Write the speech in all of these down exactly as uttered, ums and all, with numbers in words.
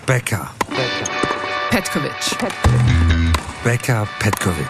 Becker. Petkovic. Becker Petkovic.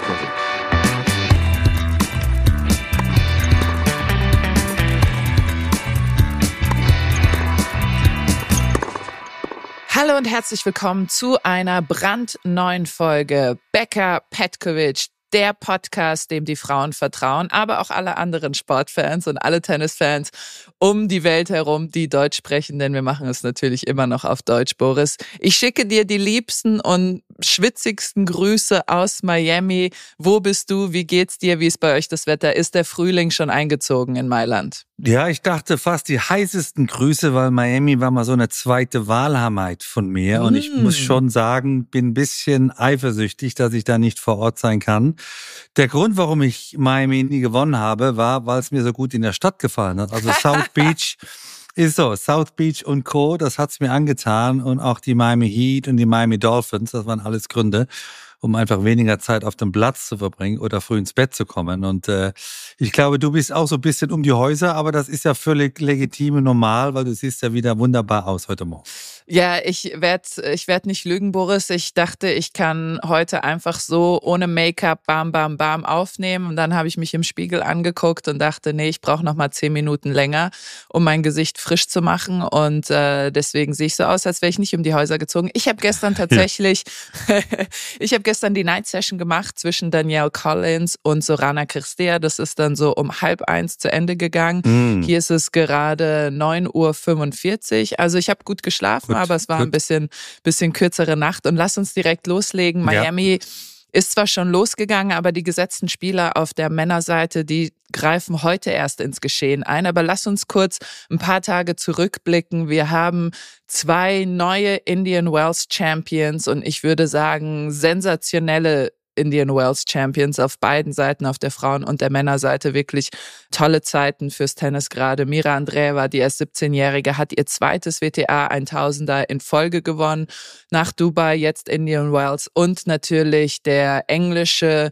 Hallo und herzlich willkommen zu einer brandneuen Folge Becker Petkovic, der Podcast, dem die Frauen vertrauen, aber auch alle anderen Sportfans und alle Tennisfans um die Welt herum, die Deutsch sprechen, denn wir machen es natürlich immer noch auf Deutsch, Boris. Ich schicke dir die liebsten und schwitzigsten Grüße aus Miami. Wo bist du? Wie geht's dir? Wie ist bei euch das Wetter? Ist der Frühling schon eingezogen in Mailand? Ja, ich dachte fast die heißesten Grüße, weil Miami war mal so eine zweite Wahlheimat von mir. Mm. Und ich muss schon sagen, bin ein bisschen eifersüchtig, dass ich da nicht vor Ort sein kann. Der Grund, warum ich Miami nie gewonnen habe, war, weil es mir so gut in der Stadt gefallen hat. Also South Beach ist so, South Beach und Co., das hat's mir angetan. Und auch die Miami Heat und die Miami Dolphins, das waren alles Gründe, um einfach weniger Zeit auf dem Platz zu verbringen oder früh ins Bett zu kommen. Und äh, ich glaube, du bist auch so ein bisschen um die Häuser, aber das ist ja völlig legitim und normal, weil du siehst ja wieder wunderbar aus heute Morgen. Ja, ich werde ich werd nicht lügen, Boris. Ich dachte, ich kann heute einfach so ohne Make-up bam, bam, bam aufnehmen. Und dann habe ich mich im Spiegel angeguckt und dachte, nee, ich brauche noch mal zehn Minuten länger, um mein Gesicht frisch zu machen. Und äh, deswegen sehe ich so aus, als wäre ich nicht um die Häuser gezogen. Ich habe gestern tatsächlich, ja. ich habe gestern die Night Session gemacht zwischen Danielle Collins und Sorana Cirstea. Das ist dann so um halb eins zu Ende gegangen. Mm. Hier ist es gerade neun Uhr fünfundvierzig. Also ich habe gut geschlafen. Gut, aber es war gut. ein bisschen, bisschen kürzere Nacht. Und lass uns direkt loslegen. Miami ja. ist zwar schon losgegangen, aber die gesetzten Spieler auf der Männerseite, die greifen heute erst ins Geschehen ein. Aber lass uns kurz ein paar Tage zurückblicken. Wir haben zwei neue Indian Wells Champions und ich würde sagen sensationelle Indian Wells Champions auf beiden Seiten, auf der Frauen- und der Männerseite. Wirklich tolle Zeiten fürs Tennis gerade. Mira Andreeva, die erst siebzehnjährige, hat ihr zweites W T A tausender in Folge gewonnen. Nach Dubai, jetzt Indian Wells. Und natürlich der englische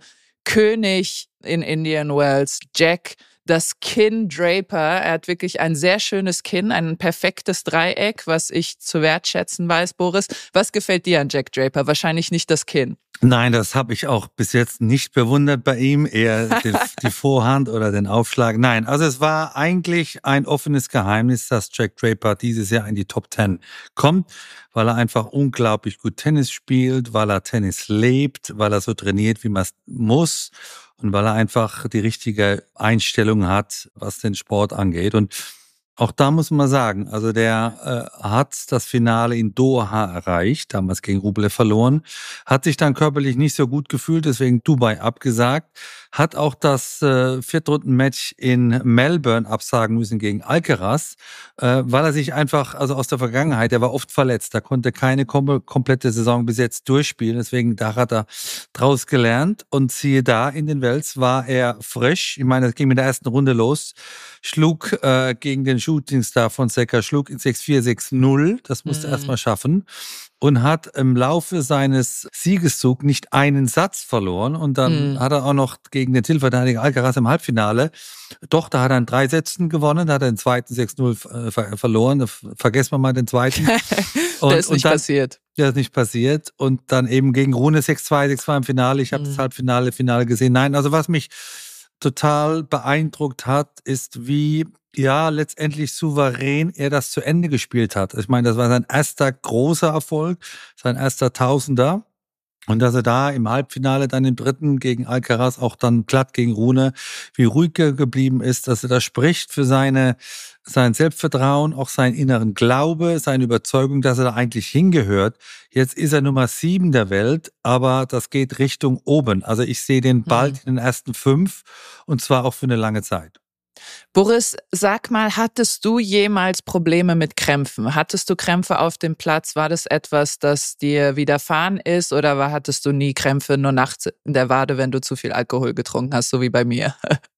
König in Indian Wells, Jack das Kinn Draper. Er hat wirklich ein sehr schönes Kinn, ein perfektes Dreieck, was ich zu wertschätzen weiß, Boris. Was gefällt dir an Jack Draper? Wahrscheinlich nicht das Kinn. Nein, das habe ich auch bis jetzt nicht bewundert bei ihm, eher die, die Vorhand oder den Aufschlag. Nein, also es war eigentlich ein offenes Geheimnis, dass Jack Draper dieses Jahr in die Top Ten kommt, weil er einfach unglaublich gut Tennis spielt, weil er Tennis lebt, weil er so trainiert, wie man es muss und weil er einfach die richtige Einstellung hat, was den Sport angeht. Und auch da muss man sagen, also der äh, hat das Finale in Doha erreicht, damals gegen Rublev verloren, hat sich dann körperlich nicht so gut gefühlt, deswegen Dubai abgesagt, hat auch das äh, Viertrunden-Match in Melbourne absagen müssen gegen Alcaraz, äh, weil er sich einfach, also aus der Vergangenheit, er war oft verletzt, er konnte keine kom- komplette Saison bis jetzt durchspielen, deswegen da hat er draus gelernt und siehe da, in den Wells war er frisch, ich meine, das ging mit der ersten Runde los, schlug äh, gegen den Shootingstar von Secker, schlug in sechs vier, sechs null, das musste er mhm. erstmal schaffen und hat im Laufe seines Siegeszugs nicht einen Satz verloren und dann mhm. hat er auch noch gegen den Titelverteidiger Alcaraz im Halbfinale, doch, da hat er in drei Sätzen gewonnen, da hat er den zweiten sechs null äh, ver- verloren, vergessen wir mal den zweiten. Und, das ist nicht dann, passiert. Das ist nicht passiert und dann eben gegen Rune sechs zwei, sechs zwei im Finale, ich habe mhm. das Halbfinale, Finale gesehen. Nein, also was mich total beeindruckt hat, ist, wie ja letztendlich souverän er das zu Ende gespielt hat. Ich meine, das war sein erster großer Erfolg, sein erster Tausender. Und dass er da im Halbfinale dann im dritten gegen Alcaraz auch dann glatt gegen Rune, wie ruhig er geblieben ist, dass er da spricht für seine sein Selbstvertrauen, auch seinen inneren Glaube, seine Überzeugung, dass er da eigentlich hingehört. Jetzt ist er Nummer sieben der Welt, aber das geht Richtung oben. Also ich sehe den bald mhm. in den ersten fünf und zwar auch für eine lange Zeit. Boris, sag mal, hattest du jemals Probleme mit Krämpfen? Hattest du Krämpfe auf dem Platz? War das etwas, das dir widerfahren ist oder war, hattest du nie Krämpfe nur nachts in der Wade, wenn du zu viel Alkohol getrunken hast, so wie bei mir?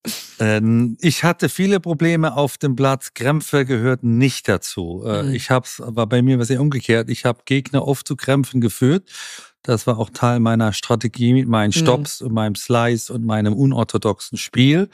Ähm, ich hatte viele Probleme auf dem Platz. Krämpfe gehörten nicht dazu. Äh, mhm. Ich hab's, aber bei mir war es eher umgekehrt. Ich habe Gegner oft zu Krämpfen geführt. Das war auch Teil meiner Strategie mit meinen Stops mhm. und meinem Slice und meinem unorthodoxen Spiel.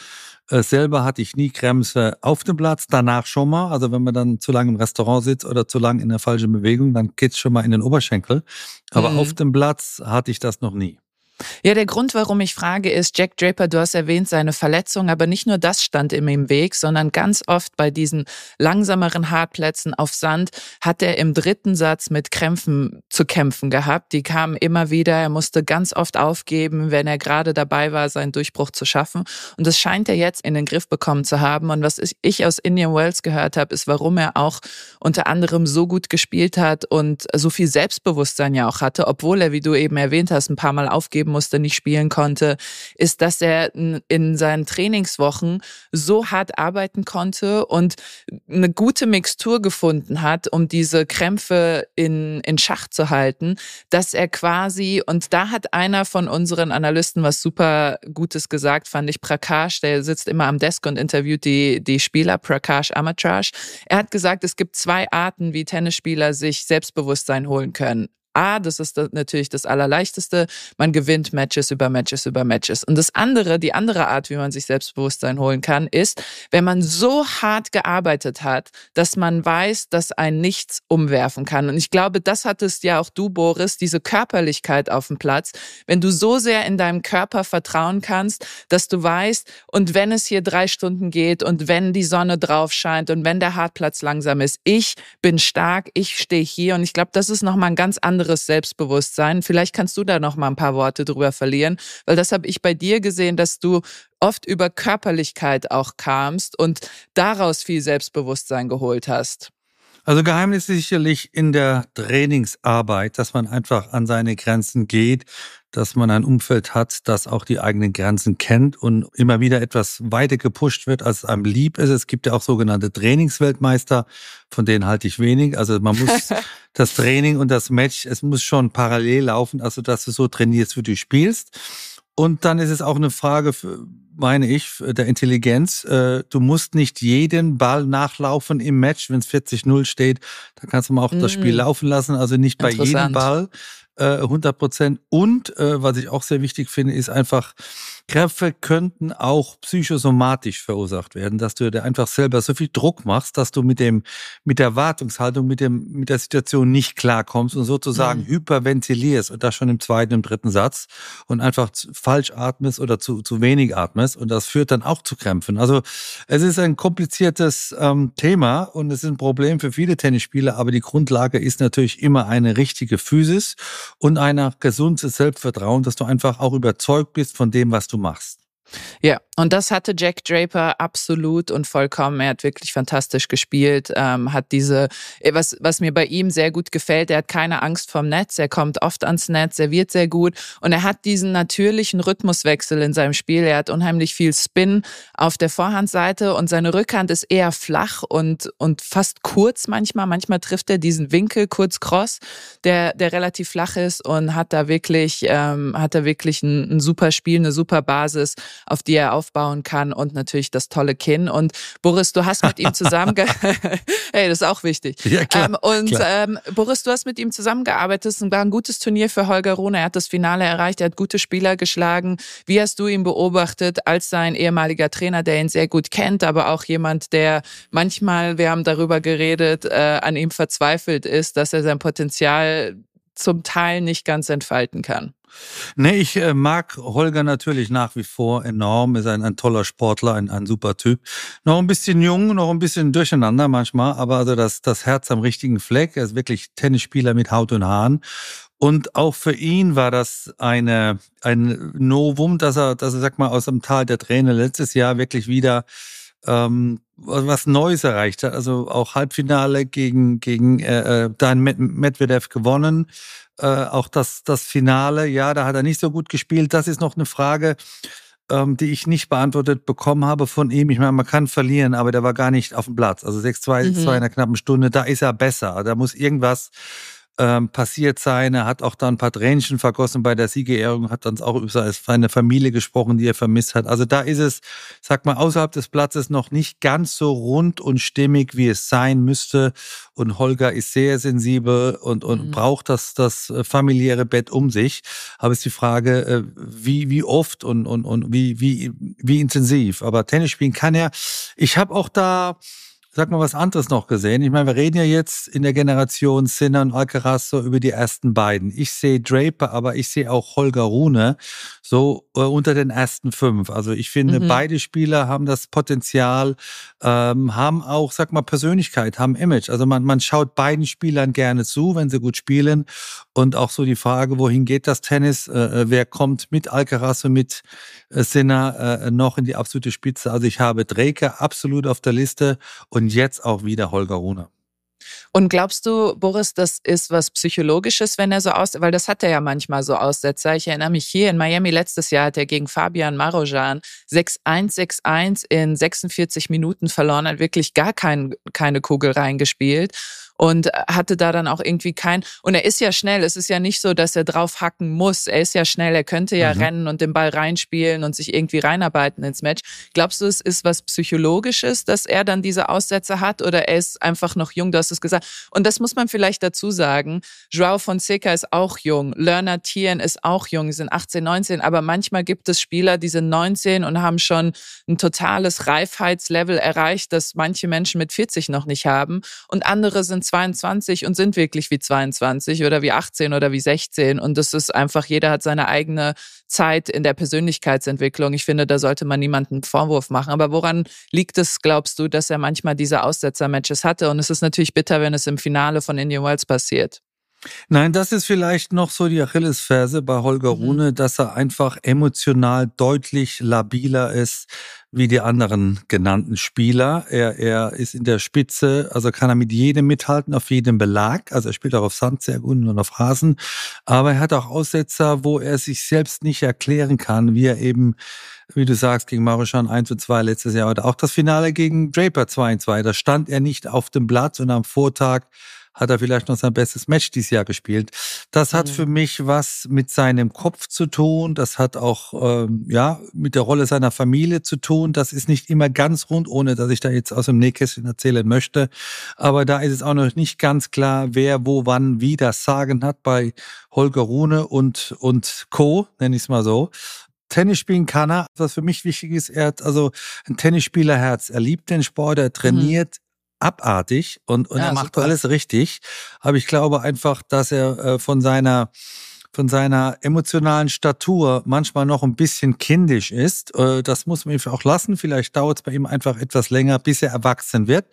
Äh, selber hatte ich nie Krämpfe auf dem Platz, danach schon mal. Also wenn man dann zu lange im Restaurant sitzt oder zu lange in der falschen Bewegung, dann geht's schon mal in den Oberschenkel. Aber auf Mhm. dem Platz hatte ich das noch nie. Ja, der Grund, warum ich frage, ist, Jack Draper, du hast erwähnt, seine Verletzung, aber nicht nur das stand ihm im Weg, sondern ganz oft bei diesen langsameren Hartplätzen auf Sand hat er im dritten Satz mit Krämpfen zu kämpfen gehabt. Die kamen immer wieder, er musste ganz oft aufgeben, wenn er gerade dabei war, seinen Durchbruch zu schaffen. Und das scheint er jetzt in den Griff bekommen zu haben. Und was ich aus Indian Wells gehört habe, ist, warum er auch unter anderem so gut gespielt hat und so viel Selbstbewusstsein ja auch hatte, obwohl er, wie du eben erwähnt hast, ein paar Mal aufgeben musste, nicht spielen konnte, ist, dass er in seinen Trainingswochen so hart arbeiten konnte und eine gute Mixtur gefunden hat, um diese Krämpfe in, in Schach zu halten, dass er quasi, und da hat einer von unseren Analysten was super Gutes gesagt, fand ich, Prakash, der sitzt immer am Desk und interviewt die, die Spieler, Prakash Amatrash. Er hat gesagt, es gibt zwei Arten, wie Tennisspieler sich Selbstbewusstsein holen können. A, das ist natürlich das Allerleichteste, man gewinnt Matches über Matches über Matches. Und das andere, die andere Art, wie man sich Selbstbewusstsein holen kann, ist, wenn man so hart gearbeitet hat, dass man weiß, dass ein nichts umwerfen kann. Und ich glaube, das hattest ja auch du, Boris, diese Körperlichkeit auf dem Platz. Wenn du so sehr in deinem Körper vertrauen kannst, dass du weißt, und wenn es hier drei Stunden geht und wenn die Sonne drauf scheint und wenn der Hartplatz langsam ist, ich bin stark, ich stehe hier. Und ich glaube, das ist nochmal ein ganz anderes Selbstbewusstsein. Vielleicht kannst du da noch mal ein paar Worte drüber verlieren, weil das habe ich bei dir gesehen, dass du oft über Körperlichkeit auch kamst und daraus viel Selbstbewusstsein geholt hast. Also Geheimnis ist sicherlich in der Trainingsarbeit, dass man einfach an seine Grenzen geht, dass man ein Umfeld hat, das auch die eigenen Grenzen kennt und immer wieder etwas weiter gepusht wird, als einem lieb ist. Es gibt ja auch sogenannte Trainingsweltmeister, von denen halte ich wenig. Also man muss das Training und das Match, es muss schon parallel laufen, also dass du so trainierst, wie du spielst. Und dann ist es auch eine Frage, für, meine ich, der Intelligenz. Du musst nicht jeden Ball nachlaufen im Match, wenn es vierzig null steht. Da kannst du mal auch mm. das Spiel laufen lassen. Also nicht bei jedem Ball hundert Prozent. Und was ich auch sehr wichtig finde, ist einfach, Krämpfe könnten auch psychosomatisch verursacht werden, dass du dir einfach selber so viel Druck machst, dass du mit dem, mit der Erwartungshaltung, mit dem, mit der Situation nicht klarkommst und sozusagen mhm. hyperventilierst und das schon im zweiten, im dritten Satz und einfach falsch atmest oder zu, zu wenig atmest und das führt dann auch zu Krämpfen. Also es ist ein kompliziertes ähm, Thema und es ist ein Problem für viele Tennisspieler, aber die Grundlage ist natürlich immer eine richtige Physis und ein gesundes Selbstvertrauen, dass du einfach auch überzeugt bist von dem, was du machst. Ja, und das hatte Jack Draper absolut und vollkommen. Er hat wirklich fantastisch gespielt, ähm, hat diese, was, was mir bei ihm sehr gut gefällt, er hat keine Angst vorm Netz, er kommt oft ans Netz, er wird sehr gut und er hat diesen natürlichen Rhythmuswechsel in seinem Spiel. Er hat unheimlich viel Spin auf der Vorhandseite und seine Rückhand ist eher flach und, und fast kurz manchmal. Manchmal trifft er diesen Winkel kurz cross, der, der relativ flach ist und hat da wirklich, ähm, hat da wirklich ein, ein super Spiel, eine super Basis, auf die er aufbauen kann und natürlich das tolle Kinn. Und Boris, du hast mit ihm zusammengearbeitet. Hey, das ist auch wichtig. Ja, klar, ähm, und klar. Ähm, Boris, du hast mit ihm zusammengearbeitet. Es war ein gutes Turnier für Holger Rune. Er hat das Finale erreicht, er hat gute Spieler geschlagen. Wie hast du ihn beobachtet als sein ehemaliger Trainer, der ihn sehr gut kennt, aber auch jemand, der manchmal, wir haben darüber geredet, äh, an ihm verzweifelt ist, dass er sein Potenzial zum Teil nicht ganz entfalten kann? Nee, ich äh, mag Holger natürlich nach wie vor enorm. Ist ein, ein toller Sportler, ein, ein super Typ. Noch ein bisschen jung, noch ein bisschen durcheinander manchmal, aber also das, das Herz am richtigen Fleck. Er ist wirklich Tennisspieler mit Haut und Haaren. Und auch für ihn war das eine, ein Novum, dass er, dass er, sag mal, aus dem Tal der Tränen letztes Jahr wirklich wieder ähm, was Neues erreicht hat. Also auch Halbfinale gegen, gegen äh, Dan Medvedev gewonnen. Äh, auch das, das Finale, ja, da hat er nicht so gut gespielt. Das ist noch eine Frage, ähm, die ich nicht beantwortet bekommen habe von ihm. Ich meine, man kann verlieren, aber der war gar nicht auf dem Platz. Also sechs zwei, mhm. zwei in einer knappen Stunde, da ist er besser. Da muss irgendwas ähm, passiert sein. Er hat auch da ein paar Tränchen vergossen bei der Siegerehrung, hat dann auch über seine Familie gesprochen, die er vermisst hat. Also da ist es, sag mal, außerhalb des Platzes noch nicht ganz so rund und stimmig, wie es sein müsste. Und Holger ist sehr sensibel und, und mhm. braucht das, das familiäre Bett um sich. Aber es ist die Frage, wie, wie oft und, und, und wie, wie, wie intensiv. Aber Tennis spielen kann er. Ich habe auch da, sag mal, was anderes noch gesehen. Ich meine, wir reden ja jetzt in der Generation Sinner und Alcaraz so über die ersten beiden. Ich sehe Draper, aber ich sehe auch Holger Rune so äh, unter den ersten fünf. Also ich finde, mhm. beide Spieler haben das Potenzial, ähm, haben auch, sag mal, Persönlichkeit, haben Image. Also man, man schaut beiden Spielern gerne zu, wenn sie gut spielen. Und auch so die Frage, wohin geht das Tennis? Äh, wer kommt mit Alcaraz und mit äh, Sinner äh, noch in die absolute Spitze? Also ich habe Draper absolut auf der Liste und jetzt auch wieder Holger Rune. Und glaubst du, Boris, das ist was Psychologisches, wenn er so aus, weil das hat er ja manchmal so Aussetzer. Ich erinnere mich hier in Miami letztes Jahr hat er gegen Fabian Marozsan sechs eins, sechs eins in sechsundvierzig Minuten verloren, hat wirklich gar kein, keine Kugel reingespielt. Und hatte da dann auch irgendwie kein, und er ist ja schnell, es ist ja nicht so, dass er drauf hacken muss, er ist ja schnell, er könnte ja mhm. rennen und den Ball reinspielen und sich irgendwie reinarbeiten ins Match. Glaubst du, es ist was Psychologisches, dass er dann diese Aussätze hat oder er ist einfach noch jung, du hast es gesagt. Und das muss man vielleicht dazu sagen, Joao Fonseca ist auch jung, Lerner Thien ist auch jung, die sind achtzehn, neunzehn, aber manchmal gibt es Spieler, die sind neunzehn und haben schon ein totales Reifheitslevel erreicht, das manche Menschen mit vierzig noch nicht haben und andere sind zweiundzwanzig und sind wirklich wie zweiundzwanzig oder wie achtzehn oder wie sechzehn. Und das ist einfach, jeder hat seine eigene Zeit in der Persönlichkeitsentwicklung. Ich finde, da sollte man niemanden einen Vorwurf machen. Aber woran liegt es, glaubst du, dass er manchmal diese Aussetzer-Matches hatte? Und es ist natürlich bitter, wenn es im Finale von Indian Wells passiert. Nein, das ist vielleicht noch so die Achillesferse bei Holger mhm. Rune, dass er einfach emotional deutlich labiler ist wie die anderen genannten Spieler. Er, er ist in der Spitze, also kann er mit jedem mithalten, auf jedem Belag. Also er spielt auch auf Sand sehr gut und auf Rasen. Aber er hat auch Aussetzer, wo er sich selbst nicht erklären kann, wie er eben, wie du sagst, gegen Marozsan eins zu zwei letztes Jahr oder auch das Finale gegen Draper zwei zu zwei. Da stand er nicht auf dem Blatt und am Vortag hat er vielleicht noch sein bestes Match dieses Jahr gespielt. Das hat mhm. für mich was mit seinem Kopf zu tun. Das hat auch ähm, ja mit der Rolle seiner Familie zu tun. Das ist nicht immer ganz rund, ohne dass ich da jetzt aus dem Nähkästchen erzählen möchte. Aber da ist es auch noch nicht ganz klar, wer wo wann wie das Sagen hat bei Holger Rune und und Co., nenne ich es mal so. Tennis spielen kann er. Was für mich wichtig ist, er hat also ein Tennisspielerherz. Er liebt den Sport, er trainiert mhm. abartig und, und ja, er macht super. Alles richtig. Aber ich glaube einfach, dass er äh, von seiner von seiner emotionalen Statur manchmal noch ein bisschen kindisch ist. Äh, das muss man ihm auch lassen. Vielleicht dauert es bei ihm einfach etwas länger, bis er erwachsen wird,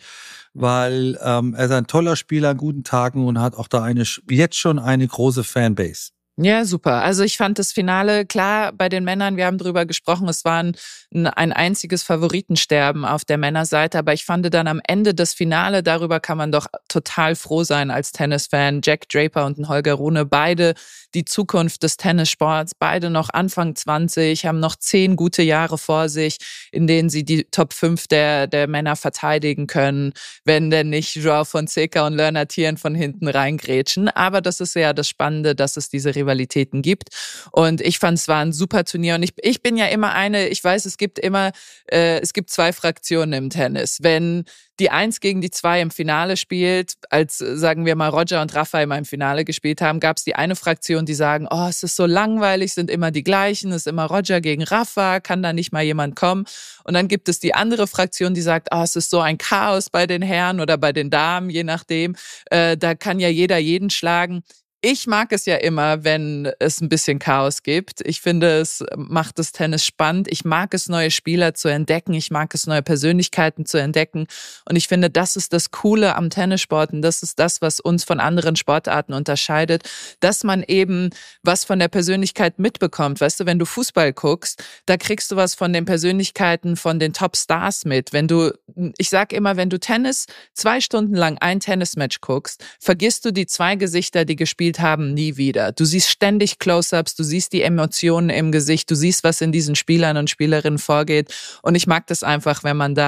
weil ähm, er ist ein toller Spieler an guten Tagen und hat auch da eine jetzt schon eine große Fanbase. Ja, super. Also ich fand das Finale, klar, bei den Männern, wir haben drüber gesprochen, es war ein, ein einziges Favoritensterben auf der Männerseite, aber ich fand dann am Ende das Finale, darüber kann man doch total froh sein als Tennisfan. Jack Draper und Holger Rune, beide die Zukunft des Tennissports, beide noch Anfang zwanzig, haben noch zehn gute Jahre vor sich, in denen sie die Top fünf der, der Männer verteidigen können, wenn denn nicht Joao Fonseca und Lerner Thien von hinten reingrätschen. Aber das ist ja das Spannende, dass es diese Rivalitäten gibt. Und ich fand, es war ein super Turnier. Und ich, ich bin ja immer eine, ich weiß, es gibt immer, äh, es gibt zwei Fraktionen im Tennis. Wenn die Eins gegen die Zwei im Finale spielt, als, sagen wir mal, Roger und Rafa immer im Finale gespielt haben, gab es die eine Fraktion, die sagen, oh, es ist so langweilig, sind immer die gleichen, es ist immer Roger gegen Rafa, kann da nicht mal jemand kommen? Und dann gibt es die andere Fraktion, die sagt, oh, es ist so ein Chaos bei den Herren oder bei den Damen, je nachdem, äh, da kann ja jeder jeden schlagen. Ich mag es ja immer, wenn es ein bisschen Chaos gibt. Ich finde, es macht das Tennis spannend. Ich mag es, neue Spieler zu entdecken. Ich mag es, neue Persönlichkeiten zu entdecken. Und ich finde, das ist das Coole am Tennissport. Und das ist das, was uns von anderen Sportarten unterscheidet, dass man eben was von der Persönlichkeit mitbekommt. Weißt du, wenn du Fußball guckst, da kriegst du was von den Persönlichkeiten von den Top-Stars mit. Wenn du, ich sag immer, wenn du Tennis zwei Stunden lang ein Tennismatch guckst, vergisst du die zwei Gesichter, die gespielt haben, nie wieder. Du siehst ständig Close-ups, du siehst die Emotionen im Gesicht, du siehst, was in diesen Spielern und Spielerinnen vorgeht. Und ich mag das einfach, wenn man da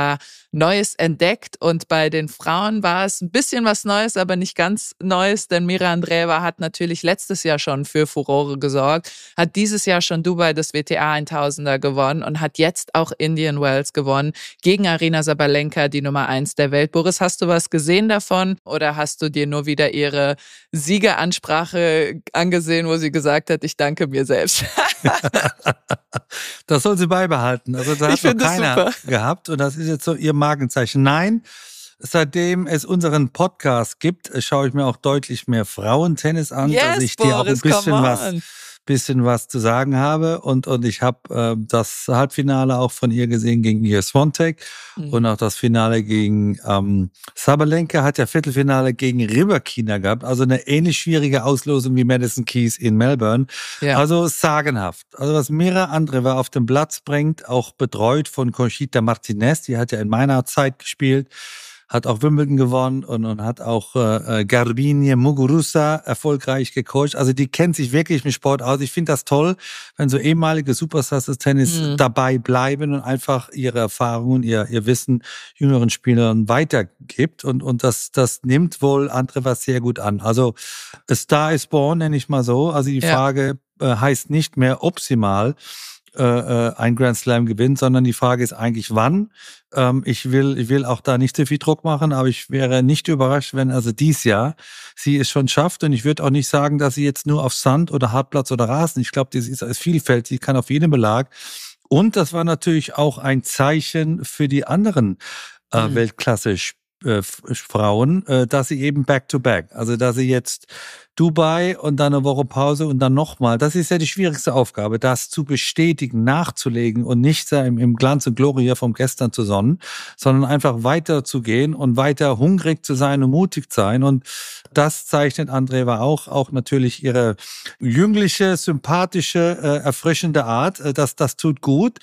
Neues entdeckt. Und bei den Frauen war es ein bisschen was Neues, aber nicht ganz Neues, denn Mira Andreeva hat natürlich letztes Jahr schon für Furore gesorgt, hat dieses Jahr schon Dubai das W T A tausender gewonnen und hat jetzt auch Indian Wells gewonnen gegen Aryna Sabalenka, die Nummer eins der Welt. Boris, hast du was gesehen davon oder hast du dir nur wieder ihre Siegeransprache angesehen, wo sie gesagt hat, ich danke mir selbst? Das soll sie beibehalten. Also da hat noch keiner gehabt und das ist jetzt so ihr Markenzeichen. Nein, seitdem es unseren Podcast gibt, schaue ich mir auch deutlich mehr Frauentennis an, yes, dass ich Boris, dir auch ein bisschen was, bisschen was zu sagen habe. Und, und ich habe äh, das Halbfinale auch von ihr gesehen gegen Iga Swiatek mhm. und auch das Finale gegen ähm, Sabalenka hat ja Viertelfinale gegen Rybakina gehabt. Also eine ähnlich schwierige Auslosung wie Madison Keys in Melbourne. Ja. Also sagenhaft. Also was Mira Andreeva auf den Platz bringt, auch betreut von Conchita Martinez, die hat ja in meiner Zeit gespielt, hat auch Wimbledon gewonnen und, und hat auch äh, Garbiñe Muguruza erfolgreich gecoacht. Also die kennt sich wirklich mit Sport aus. Ich finde das toll, wenn so ehemalige Superstars des Tennis mhm. dabei bleiben und einfach ihre Erfahrungen, ihr, ihr Wissen jüngeren Spielern weitergibt. Und, und das, das nimmt wohl Andreeva sehr gut an. Also a Star is born, nenne ich mal so. Also die ja. Frage äh, heißt nicht mehr, ob sie mal äh, ein Grand Slam gewinnt, sondern die Frage ist eigentlich, wann. Ähm, ich will, ich will auch da nicht so viel Druck machen, aber ich wäre nicht überrascht, wenn also dies Jahr sie es schon schafft. Und ich würde auch nicht sagen, dass sie jetzt nur auf Sand oder Hartplatz oder Rasen. Ich glaube, sie ist, ist vielfältig, sie kann auf jedem Belag. Und das war natürlich auch ein Zeichen für die anderen äh, mhm. Weltklasse äh, Frauen, äh, dass sie eben back-to-back, also dass sie jetzt Dubai und dann eine Woche Pause und dann nochmal. Das ist ja die schwierigste Aufgabe, das zu bestätigen, nachzulegen und nicht im, im Glanz und Gloria vom Gestern zu sonnen, sondern einfach weiterzugehen und weiter hungrig zu sein und mutig zu sein. Und das zeichnet Andreeva auch, auch natürlich ihre jüngliche, sympathische, äh, erfrischende Art. Das, das tut gut.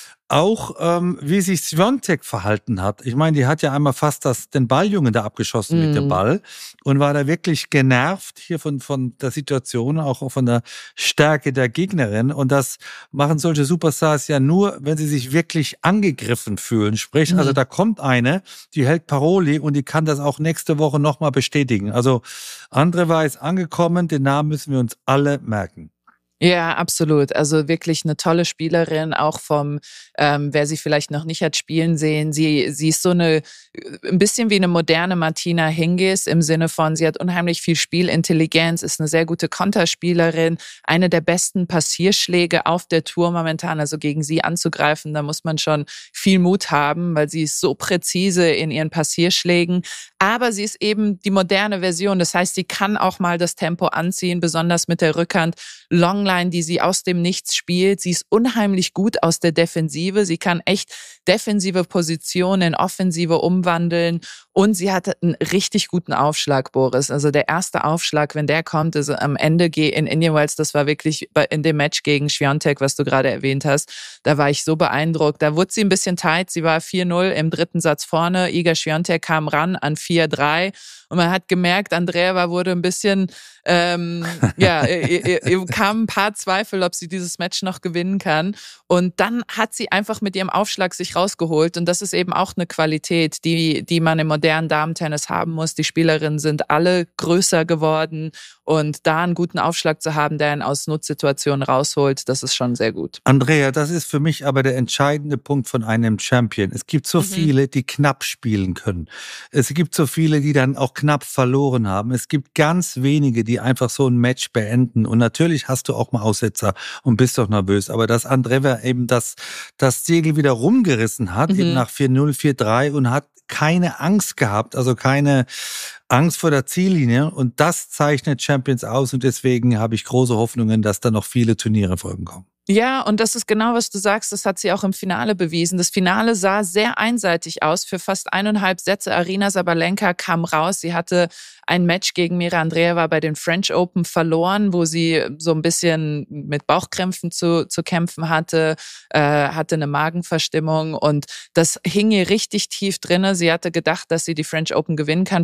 Auch ähm, wie sich Swiatek verhalten hat. Ich meine, die hat ja einmal fast das, den Balljungen da abgeschossen mm. mit dem Ball und war da wirklich genervt hier von, von der Situation, auch von der Stärke der Gegnerin. Und das machen solche Superstars ja nur, wenn sie sich wirklich angegriffen fühlen. Sprich, mm. also da kommt eine, die hält Paroli und die kann das auch nächste Woche nochmal bestätigen. Also Andreeva ist angekommen, den Namen müssen wir uns alle merken. Ja, absolut. Also wirklich eine tolle Spielerin, auch vom, ähm, wer sie vielleicht noch nicht hat spielen sehen. Sie, sie ist so eine, ein bisschen wie eine moderne Martina Hingis im Sinne von, sie hat unheimlich viel Spielintelligenz, ist eine sehr gute Konterspielerin, eine der besten Passierschläge auf der Tour momentan. Also gegen sie anzugreifen, da muss man schon viel Mut haben, weil sie ist so präzise in ihren Passierschlägen. Aber sie ist eben die moderne Version. Das heißt, sie kann auch mal das Tempo anziehen, besonders mit der Rückhand. Longline, die sie aus dem Nichts spielt. Sie ist unheimlich gut aus der Defensive. Sie kann echt defensive Positionen in offensive umwandeln. Und sie hatte einen richtig guten Aufschlag, Boris. Also der erste Aufschlag, wenn der kommt, ist am Ende in Indian Wells, das war wirklich in dem Match gegen Swiatek, was du gerade erwähnt hast. Da war ich so beeindruckt. Da wurde sie ein bisschen tight. Sie war vier null im dritten Satz vorne. Iga Swiatek kam ran an vier drei. Und man hat gemerkt, Andreeva wurde ein bisschen, ähm, ja, ihr, ihr kam ein paar Zweifel, ob sie dieses Match noch gewinnen kann. Und dann hat sie einfach mit ihrem Aufschlag sich rausgeholt. Und das ist eben auch eine Qualität, die, die man im modernen Damentennis haben muss. Die Spielerinnen sind alle größer geworden. Und da einen guten Aufschlag zu haben, der ihn aus Notsituationen rausholt, das ist schon sehr gut. Andrea, das ist für mich aber der entscheidende Punkt von einem Champion. Es gibt so mhm. viele, die knapp spielen können. Es gibt so viele, die dann auch knapp verloren haben. Es gibt ganz wenige, die einfach so ein Match beenden. Und natürlich hast du auch mal Aussetzer und bist doch nervös. Aber dass Andreeva eben das, das Segel wieder rumgerissen hat, mhm. eben nach vier null, vier drei und hat keine Angst gehabt, also keine Angst vor der Ziellinie. Und das zeichnet Champions aus. Und deswegen habe ich große Hoffnungen, dass da noch viele Turniere folgen kommen. Ja, und das ist genau, was du sagst, das hat sie auch im Finale bewiesen. Das Finale sah sehr einseitig aus für fast eineinhalb Sätze. Aryna Sabalenka kam raus, sie hatte ein Match gegen Mira Andreeva bei den French Open verloren, wo sie so ein bisschen mit Bauchkrämpfen zu, zu kämpfen hatte, äh, hatte eine Magenverstimmung und das hing ihr richtig tief drinne. Sie hatte gedacht, dass sie die French Open gewinnen kann, verlor dann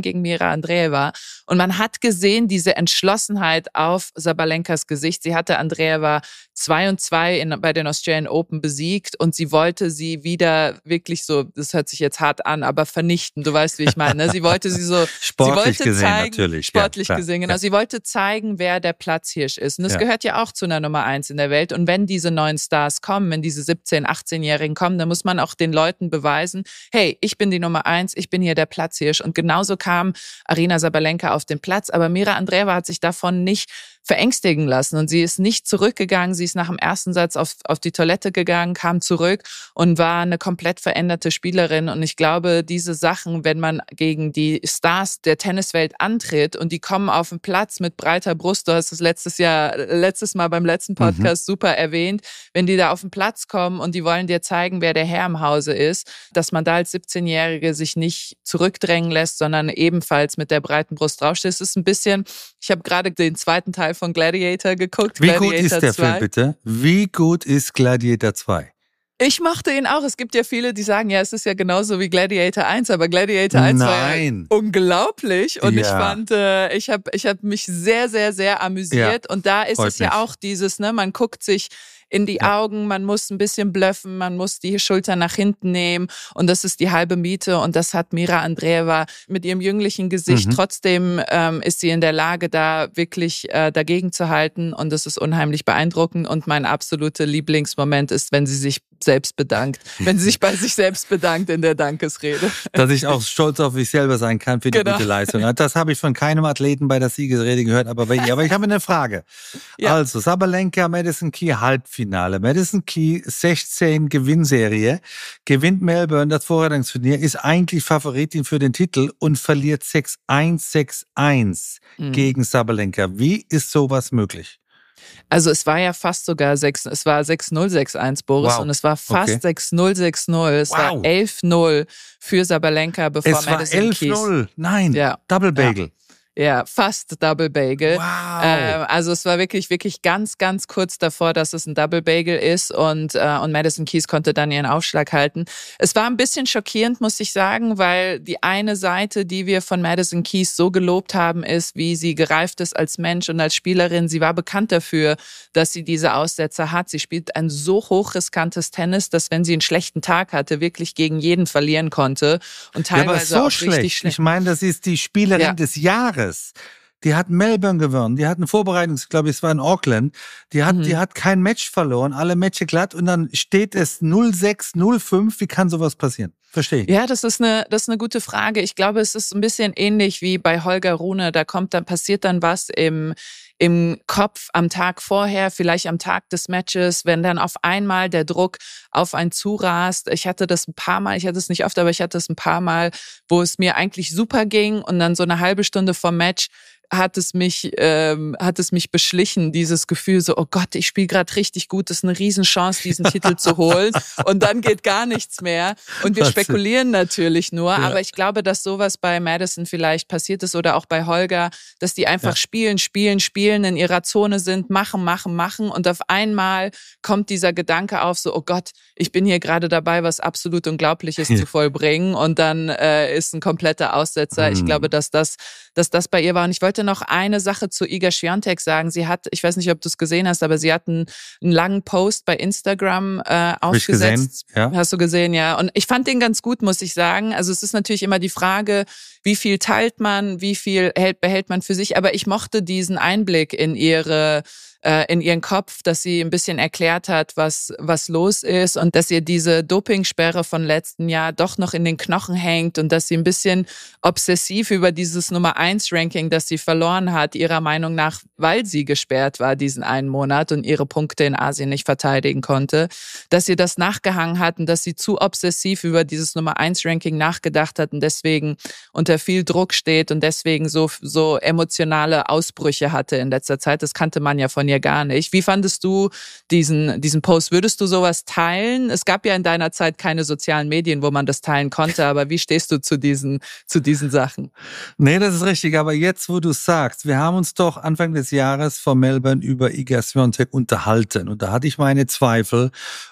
dann gegen Mira Andreeva. Und man hat gesehen, diese Entschlossenheit auf Sabalenkas Gesicht. Sie hatte Andreeva zwei und zwei in, bei den Australian Open besiegt und sie wollte sie wieder wirklich so, das hört sich jetzt hart an, aber vernichten. Du weißt, wie ich meine. Sie wollte sie so, sportlich sie wollte gesehen zeigen, natürlich. Sportlich ja, gesehen, genau. Ja. Sie wollte zeigen, wer der Platzhirsch ist. Und das ja. gehört ja auch zu einer Nummer eins in der Welt. Und wenn diese neuen Stars kommen, wenn diese siebzehn-, achtzehnjährigen kommen, dann muss man auch den Leuten beweisen, hey, ich bin die Nummer eins, ich bin hier der Platzhirsch. Und genauso kam Aryna Sabalenka auf den Platz. Aber Mira Andreeva hat sich davon nicht verängstigen lassen und sie ist nicht zurückgegangen. Sie ist nach dem ersten Satz auf, auf die Toilette gegangen, kam zurück und war eine komplett veränderte Spielerin. Und ich glaube, diese Sachen, wenn man gegen die Stars der Tenniswelt antritt und die kommen auf den Platz mit breiter Brust, du hast es letztes Jahr, letztes Mal beim letzten Podcast mhm. super erwähnt, wenn die da auf den Platz kommen und die wollen dir zeigen, wer der Herr im Hause ist, dass man da als siebzehnjährige sich nicht zurückdrängen lässt, sondern ebenfalls mit der breiten Brust draufsteht. Es ist ein bisschen, ich habe gerade den zweiten Teil von Gladiator geguckt. Wie Gladiator gut ist der zwei. Film, bitte? Wie gut ist Gladiator zwei? Ich mochte ihn auch. Es gibt ja viele, die sagen, ja, es ist ja genauso wie Gladiator eins, aber Gladiator eins Nein. war ja unglaublich. Und ja. ich fand, äh, ich habe ich hab mich sehr, sehr, sehr amüsiert. Ja. Und da ist Freut es ja mich. auch dieses, ne, man guckt sich in die ja. Augen, man muss ein bisschen bluffen, man muss die Schulter nach hinten nehmen und das ist die halbe Miete und das hat Mira Andreeva mit ihrem jünglichen Gesicht. Mhm. Trotzdem ähm, ist sie in der Lage, da wirklich äh, dagegen zu halten und das ist unheimlich beeindruckend und mein absoluter Lieblingsmoment ist, wenn sie sich selbst bedankt, wenn sie sich bei sich selbst bedankt in der Dankesrede. Dass ich auch stolz auf mich selber sein kann für die genau. gute Leistung. Das habe ich von keinem Athleten bei der Siegesrede gehört, aber bei ihr. Aber ich habe eine Frage. Ja. Also Sabalenka, Madison Key, Halbfinale. Madison Key, sechzehn Gewinnserie, gewinnt Melbourne das Vorbereitungsturnier, ist eigentlich Favoritin für den Titel und verliert sechs eins, sechs eins mhm. gegen Sabalenka. Wie ist sowas möglich? Also es war ja fast sogar sechs, es war sechs null, sechs eins, Boris, wow. und es war fast okay. sechs null, sechs null. Es wow. war elf null für Sabalenka, bevor es Madison war elf null, nein, ja. Double Bagel. Ja. Ja, fast Double Bagel. Wow. Äh, also es war wirklich, wirklich ganz, ganz kurz davor, dass es ein Double Bagel ist und, äh, und Madison Keys konnte dann ihren Aufschlag halten. Es war ein bisschen schockierend, muss ich sagen, weil die eine Seite, die wir von Madison Keys so gelobt haben, ist, wie sie gereift ist als Mensch und als Spielerin. Sie war bekannt dafür, dass sie diese Aussetzer hat. Sie spielt ein so hochriskantes Tennis, dass wenn sie einen schlechten Tag hatte, wirklich gegen jeden verlieren konnte und teilweise ja, aber so auch schlecht. richtig schlecht. Ich meine, das ist die Spielerin ja. des Jahres. Die hat Melbourne gewonnen, die hat eine Vorbereitung, ich glaube, es war in Auckland, die hat, mhm. die hat kein Match verloren, alle Matches glatt und dann steht es null sechs, null fünf, wie kann sowas passieren? Verstehe ich. Ja, das ist eine, das ist eine gute Frage. Ich glaube, es ist ein bisschen ähnlich wie bei Holger Rune, da kommt dann, passiert dann was im, im Kopf am Tag vorher, vielleicht am Tag des Matches, wenn dann auf einmal der Druck auf einen zurast. Ich hatte das ein paar Mal, ich hatte es nicht oft, aber ich hatte es ein paar Mal, wo es mir eigentlich super ging und dann so eine halbe Stunde vor Match hat es mich, ähm, hat es mich beschlichen, dieses Gefühl so, oh Gott, ich spiele gerade richtig gut, das ist eine Riesenchance, diesen Titel zu holen und dann geht gar nichts mehr und wir spekulieren natürlich nur, ja. aber ich glaube, dass sowas bei Madison vielleicht passiert ist oder auch bei Holger, dass die einfach ja. spielen, spielen, spielen, in ihrer Zone sind, machen, machen, machen und auf einmal kommt dieser Gedanke auf so, oh Gott, ich bin hier gerade dabei, was absolut Unglaubliches ja. zu vollbringen und dann äh, ist ein kompletter Aussetzer. Mhm. Ich glaube, dass das, dass das bei ihr war und ich wollte noch eine Sache zu Iga Swiatek sagen. Sie hat, ich weiß nicht, ob du es gesehen hast, aber sie hat einen, einen langen Post bei Instagram äh, aufgesetzt. Ja. Hast du gesehen, ja. Und ich fand den ganz gut, muss ich sagen. Also es ist natürlich immer die Frage, wie viel teilt man, wie viel hält, behält man für sich. Aber ich mochte diesen Einblick in ihre in ihren Kopf, dass sie ein bisschen erklärt hat, was was los ist und dass ihr diese Dopingsperre von letzten Jahr doch noch in den Knochen hängt und dass sie ein bisschen obsessiv über dieses Nummer eins Ranking, das sie verloren hat, ihrer Meinung nach, weil sie gesperrt war diesen einen Monat und ihre Punkte in Asien nicht verteidigen konnte, dass ihr das nachgehangen hat und dass sie zu obsessiv über dieses Nummer eins Ranking nachgedacht hat und deswegen unter viel Druck steht und deswegen so so emotionale Ausbrüche hatte in letzter Zeit. Das kannte man ja von ihr gar nicht. Wie fandest du diesen, diesen Post? Würdest du sowas teilen? Es gab ja in deiner Zeit keine sozialen Medien, wo man das teilen konnte, aber wie stehst du zu diesen, zu diesen Sachen? Nee, das ist richtig, aber jetzt, wo du sagst, wir haben uns doch Anfang des Jahres vor Melbourne über Iga Swiatek unterhalten und da hatte ich meine Zweifel,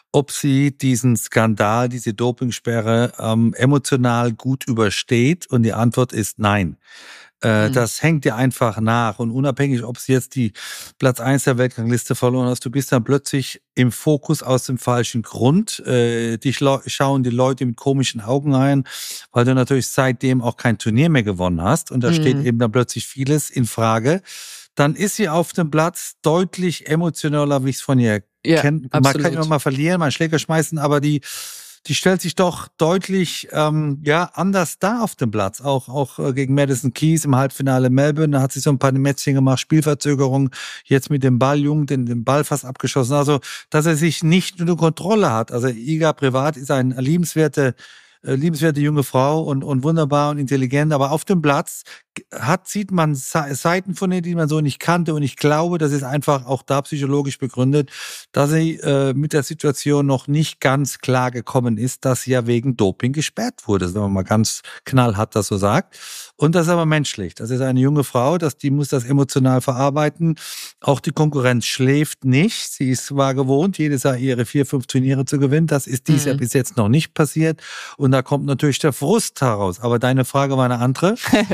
ob sie diesen Skandal, diese Dopingsperre ähm, emotional gut übersteht. Und die Antwort ist nein. Äh, mhm. Das hängt dir einfach nach. Und unabhängig, ob sie jetzt die Platz eins der Weltrangliste verloren hast, du bist dann plötzlich im Fokus aus dem falschen Grund. Äh, dich schauen die Leute mit komischen Augen ein, weil du natürlich seitdem auch kein Turnier mehr gewonnen hast. Und da mhm. steht eben dann plötzlich vieles in Frage. Dann ist sie auf dem Platz deutlich emotionaler, wie ich es von ihr ja, kenne. Man kann immer mal verlieren, mal Schläger schmeißen, aber die, die stellt sich doch deutlich ähm, ja anders da auf dem Platz. Auch, auch gegen Madison Keys im Halbfinale in Melbourne, da hat sie so ein paar Mätzchen gemacht, Spielverzögerung, jetzt mit dem Balljungen, den, den Ball fast abgeschossen. Also, dass er sich nicht nur Kontrolle hat. Also Iga privat ist ein liebenswerter liebenswerte junge Frau und, und wunderbar und intelligent, aber auf dem Platz hat, sieht man Seiten von ihr, die man so nicht kannte, und ich glaube, das ist einfach auch da psychologisch begründet, dass sie äh, mit der Situation noch nicht ganz klar gekommen ist, dass sie ja wegen Doping gesperrt wurde, wenn man mal ganz knallhart das so sagt. Und das ist aber menschlich. Das ist eine junge Frau, das, die muss das emotional verarbeiten. Auch die Konkurrenz schläft nicht. Sie ist zwar gewohnt, jedes Jahr ihre vier, fünf Turniere zu gewinnen. Das ist dieses mhm. Jahr bis jetzt noch nicht passiert. Und da kommt natürlich der Frust heraus. Aber deine Frage war eine andere.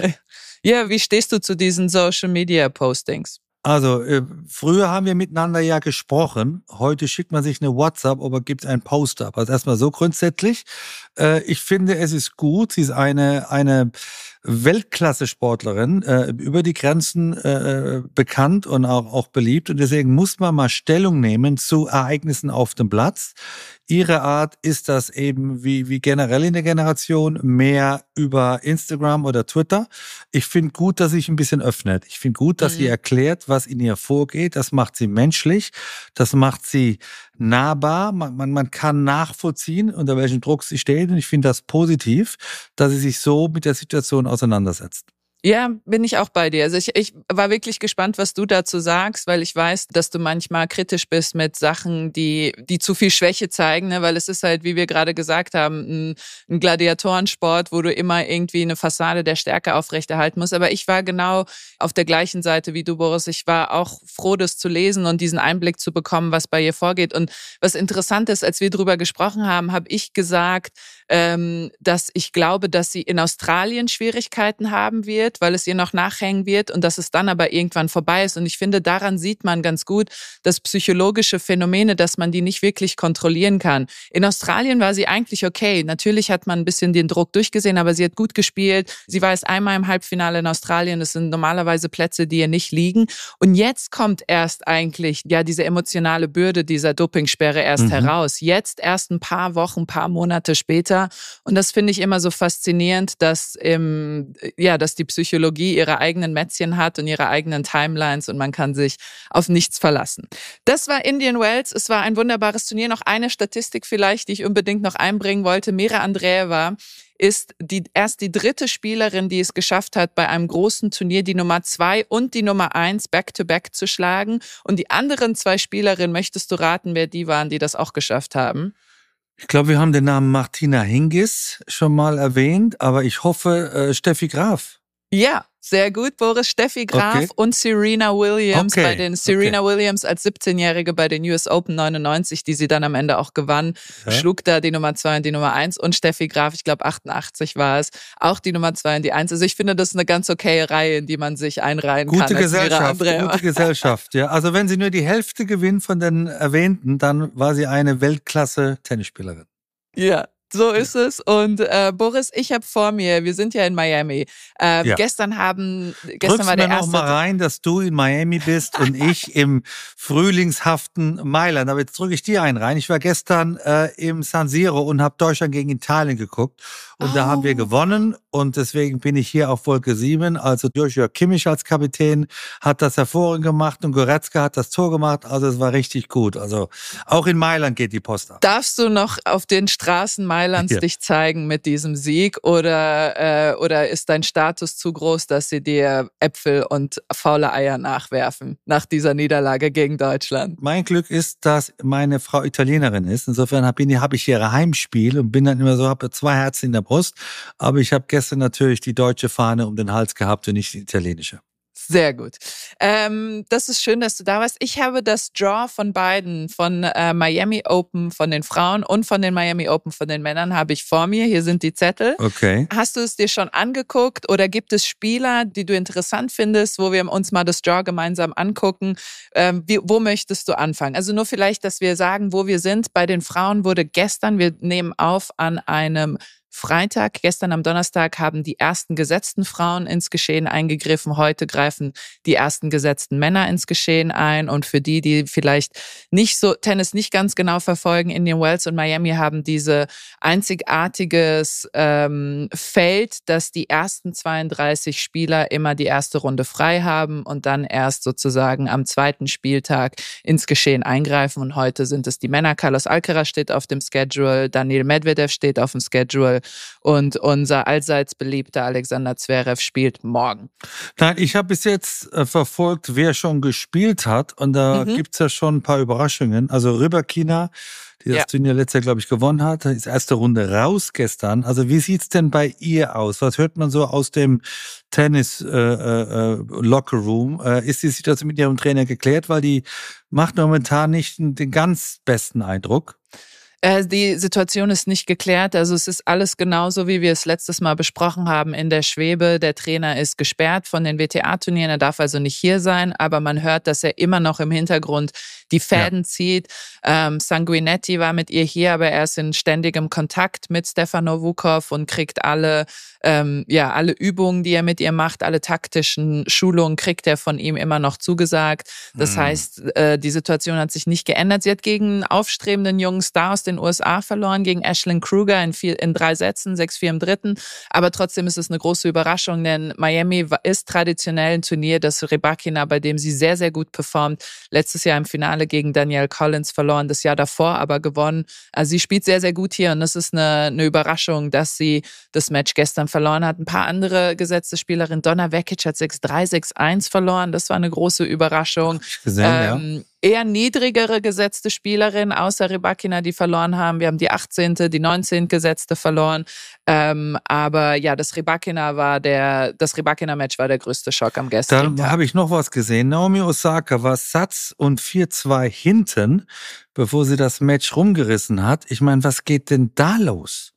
Ja, wie stehst du zu diesen Social-Media-Postings? Also, äh, früher haben wir miteinander ja gesprochen. Heute schickt man sich eine WhatsApp, aber gibt einen Post ab. Also erstmal so grundsätzlich. Äh, ich finde, es ist gut. Sie ist eine, eine Weltklasse-Sportlerin, äh, über die Grenzen äh, bekannt und auch, auch beliebt. Und deswegen muss man mal Stellung nehmen zu Ereignissen auf dem Platz. Ihre Art ist das eben wie, wie generell in der Generation mehr über Instagram oder Twitter. Ich finde gut, dass sie sich ein bisschen öffnet. Ich finde gut, dass mhm. sie erklärt, was in ihr vorgeht. Das macht sie menschlich. Das macht sie nahbar. Man, man, man kann nachvollziehen, unter welchem Druck sie steht. Und ich finde das positiv, dass sie sich so mit der Situation auseinandersetzt. Ja, bin ich auch bei dir. Also ich, ich war wirklich gespannt, was du dazu sagst, weil ich weiß, dass du manchmal kritisch bist mit Sachen, die die zu viel Schwäche zeigen, ne? Weil es ist halt, wie wir gerade gesagt haben, ein, ein Gladiatorensport, wo du immer irgendwie eine Fassade der Stärke aufrechterhalten musst. Aber ich war genau auf der gleichen Seite wie du, Boris. Ich war auch froh, das zu lesen und diesen Einblick zu bekommen, was bei ihr vorgeht. Und was interessant ist, als wir drüber gesprochen haben, habe ich gesagt, ähm, dass ich glaube, dass sie in Australien Schwierigkeiten haben wird, weil es ihr noch nachhängen wird und dass es dann aber irgendwann vorbei ist. Und ich finde, daran sieht man ganz gut, dass psychologische Phänomene, dass man die nicht wirklich kontrollieren kann. In Australien war sie eigentlich okay. Natürlich hat man ein bisschen den Druck durchgesehen, aber sie hat gut gespielt. Sie war erst einmal im Halbfinale in Australien. Das sind normalerweise Plätze, die ihr nicht liegen. Und jetzt kommt erst eigentlich ja diese emotionale Bürde dieser Dopingsperre erst mhm. heraus. Jetzt erst ein paar Wochen, ein paar Monate später. Und das finde ich immer so faszinierend, dass, ähm, ja, dass die Psychologie ihre eigenen Mätzchen hat und ihre eigenen Timelines und man kann sich auf nichts verlassen. Das war Indian Wells. Es war ein wunderbares Turnier. Noch eine Statistik vielleicht, die ich unbedingt noch einbringen wollte. Mira Andreeva ist die, erst die dritte Spielerin, die es geschafft hat, bei einem großen Turnier die Nummer zwei und die Nummer eins back-to-back zu schlagen. Und die anderen zwei Spielerinnen, möchtest du raten, wer die waren, die das auch geschafft haben? Ich glaube, wir haben den Namen Martina Hingis schon mal erwähnt, aber ich hoffe, äh, Steffi Graf. Ja, sehr gut, Boris. Steffi Graf okay. und Serena Williams okay. bei den Serena okay. Williams als siebzehnjährige bei den U S Open neunundneunzig, die sie dann am Ende auch gewann, ja. schlug da die Nummer zwei und die Nummer eins und Steffi Graf, ich glaube achtundachtzig war es, auch die Nummer zwei und die eins. Also ich finde, das ist eine ganz okaye Reihe, in die man sich einreihen gute kann. Gesellschaft, gute Gesellschaft, ja. Also wenn sie nur die Hälfte gewinnt von den Erwähnten, dann war sie eine Weltklasse-Tennisspielerin. Ja. So ist ja. es. Und äh, Boris, ich habe vor mir, wir sind ja in Miami. Äh, ja. Gestern haben, gestern Drückst war der mir erste. noch mal rein, dass du in Miami bist und ich im frühlingshaften Mailand. Aber jetzt drücke ich dir einen rein. Ich war gestern äh, im San Siro und habe Deutschland gegen Italien geguckt. Und oh. da haben wir gewonnen. Und deswegen bin ich hier auf Wolke sieben. Also Joshua Kimmich als Kapitän hat das hervorragend gemacht und Goretzka hat das Tor gemacht. Also es war richtig gut. Also auch in Mailand geht die Post ab. Darfst du noch auf den Straßen Mailands ja. dich zeigen mit diesem Sieg oder, äh, oder ist dein Status zu groß, dass sie dir Äpfel und faule Eier nachwerfen nach dieser Niederlage gegen Deutschland? Mein Glück ist, dass meine Frau Italienerin ist. Insofern habe ich, hab ich ihr Heimspiel und bin dann immer so, habe zwei Herzen in der Brust. Aber ich habe gestern natürlich die deutsche Fahne um den Hals gehabt und nicht die italienische. Sehr gut. Ähm, das ist schön, dass du da warst. Ich habe das Draw von beiden, von äh, Miami Open von den Frauen und von den Miami Open von den Männern, habe ich vor mir. Hier sind die Zettel. Okay. Hast du es dir schon angeguckt oder gibt es Spieler, die du interessant findest, wo wir uns mal das Draw gemeinsam angucken? Ähm, wie, wo möchtest du anfangen? Also nur vielleicht, dass wir sagen, wo wir sind. Bei den Frauen wurde gestern, wir nehmen auf an einem Freitag, gestern am Donnerstag haben die ersten gesetzten Frauen ins Geschehen eingegriffen. Heute greifen die ersten gesetzten Männer ins Geschehen ein. Und für die, die vielleicht nicht so Tennis nicht ganz genau verfolgen, Indian Wells und Miami haben diese einzigartiges ähm, Feld, dass die ersten zweiunddreißig Spieler immer die erste Runde frei haben und dann erst sozusagen am zweiten Spieltag ins Geschehen eingreifen. Und heute sind es die Männer. Carlos Alcaraz steht auf dem Schedule, Daniil Medvedev steht auf dem Schedule. Und unser allseits beliebter Alexander Zverev spielt morgen. Nein, ich habe bis jetzt äh, verfolgt, wer schon gespielt hat. Und da mhm. gibt's ja schon ein paar Überraschungen. Also Rybakina, die das ja. Turnier letztes Jahr, glaube ich, gewonnen hat, ist erste Runde raus gestern. Also wie sieht's denn bei ihr aus? Was hört man so aus dem Tennis äh, äh, Locker Room? Äh, ist die Situation mit ihrem Trainer geklärt? Weil die macht momentan nicht den ganz besten Eindruck. Die Situation ist nicht geklärt, also es ist alles genauso, wie wir es letztes Mal besprochen haben in der Schwebe. Der Trainer ist gesperrt von den W T A-Turnieren, er darf also nicht hier sein, aber man hört, dass er immer noch im Hintergrund die Fäden ja. zieht. Ähm, Sanguinetti war mit ihr hier, aber er ist in ständigem Kontakt mit Stefano Vukov und kriegt alle, ähm, ja, alle Übungen, die er mit ihr macht, alle taktischen Schulungen kriegt er von ihm immer noch zugesagt. Das hm. heißt, äh, die Situation hat sich nicht geändert. Sie hat gegen einen aufstrebenden jungen Star aus den U S A verloren, gegen Ashlyn Kruger in, vier, in drei Sätzen, sechs vier im dritten. Aber trotzdem ist es eine große Überraschung, denn Miami ist traditionell ein Turnier, das Rybakina, bei dem sie sehr, sehr gut performt. Letztes Jahr im Finale gegen Danielle Collins verloren, das Jahr davor aber gewonnen. Also sie spielt sehr, sehr gut hier und das ist eine, eine Überraschung, dass sie das Match gestern verloren hat. Ein paar andere gesetzte Spielerinnen, Donna Vekic hat sechs drei, sechs eins verloren. Das war eine große Überraschung. Hab ich gesehen, ähm, ja. Eher niedrigere gesetzte Spielerin, außer Rybakina, die verloren haben. Wir haben die achtzehnte, die neunzehnte gesetzte verloren. Ähm, aber ja, das Rybakina war der, das Rybakina-Match war der größte Schock am gestrigen Tag. Da habe ich noch was gesehen. Naomi Osaka war Satz und vier zwei hinten, bevor sie das Match rumgerissen hat. Ich meine, was geht denn da los?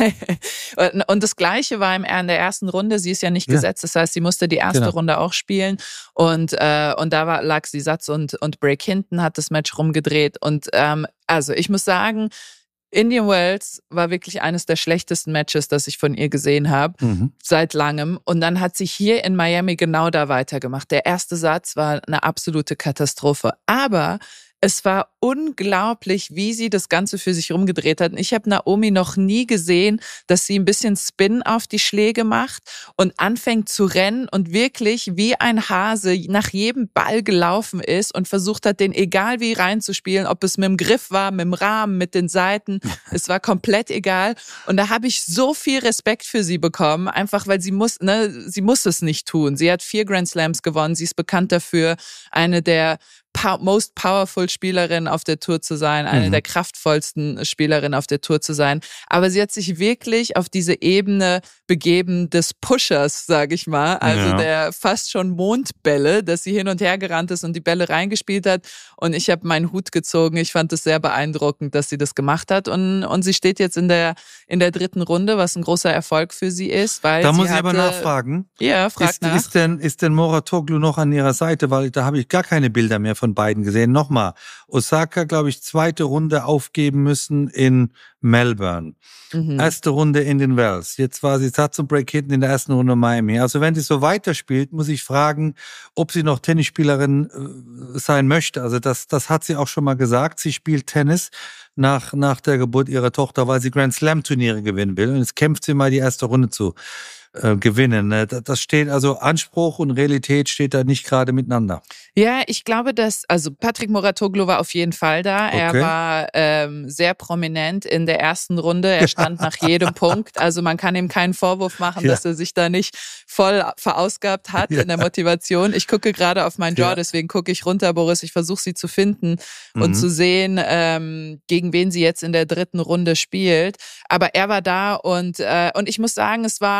Und das Gleiche war in der ersten Runde. Sie ist ja nicht gesetzt, das heißt, sie musste die erste genau. Runde auch spielen. Und, äh, und da war, lag sie Satz und, und Break hinten, hat das Match rumgedreht. Und ähm, also ich muss sagen, Indian Wells war wirklich eines der schlechtesten Matches, das ich von ihr gesehen habe, mhm. seit langem. Und dann hat sie hier in Miami genau da weitergemacht. Der erste Satz war eine absolute Katastrophe. Aber es war unglaublich, wie sie das Ganze für sich rumgedreht hat. Ich habe Naomi noch nie gesehen, dass sie ein bisschen Spin auf die Schläge macht und anfängt zu rennen und wirklich wie ein Hase nach jedem Ball gelaufen ist und versucht hat, den egal wie reinzuspielen, ob es mit dem Griff war, mit dem Rahmen, mit den Seiten. Es war komplett egal. Und da habe ich so viel Respekt für sie bekommen, einfach weil sie muss, ne, sie muss es nicht tun. Sie hat vier Grand Slams gewonnen. Sie ist bekannt dafür, eine der most powerful Spielerin auf der Tour zu sein, eine mhm. der kraftvollsten Spielerinnen auf der Tour zu sein. Aber sie hat sich wirklich auf diese Ebene begeben des Pushers, sage ich mal. Also ja. der fast schon Mondbälle, dass sie hin und her gerannt ist und die Bälle reingespielt hat. Und ich habe meinen Hut gezogen. Ich fand es sehr beeindruckend, dass sie das gemacht hat. Und, und sie steht jetzt in der, in der dritten Runde, was ein großer Erfolg für sie ist. Weil da sie muss ich hatte, aber nachfragen. Ja, frag ist, nach. Ist denn, ist denn Mouratoglou noch an ihrer Seite? Weil da habe ich gar keine Bilder mehr von beiden gesehen. Nochmal, Osaka, glaube ich, zweite Runde aufgeben müssen in Melbourne. Mhm. Erste Runde in den Wells. Jetzt war sie Satz und Break hinten in der ersten Runde Miami. Also wenn sie so weiterspielt, muss ich fragen, ob sie noch Tennisspielerin äh, sein möchte. Also das, das hat sie auch schon mal gesagt. Sie spielt Tennis nach, nach der Geburt ihrer Tochter, weil sie Grand Slam Turniere gewinnen will. Und jetzt kämpft sie mal die erste Runde zu äh, gewinnen. Das steht also, Anspruch und Realität steht da nicht gerade miteinander. Ja, ich glaube, dass, also Patrick Mouratoglou war auf jeden Fall da. Okay. Er war ähm, sehr prominent in der ersten Runde. Er stand nach jedem Punkt. Also man kann ihm keinen Vorwurf machen, ja. dass er sich da nicht voll verausgabt hat ja. in der Motivation. Ich gucke gerade auf mein Draw, ja. deswegen gucke ich runter, Boris. Ich versuche sie zu finden mhm. und zu sehen, ähm, gegen wen sie jetzt in der dritten Runde spielt. Aber er war da und, äh, und ich muss sagen, es war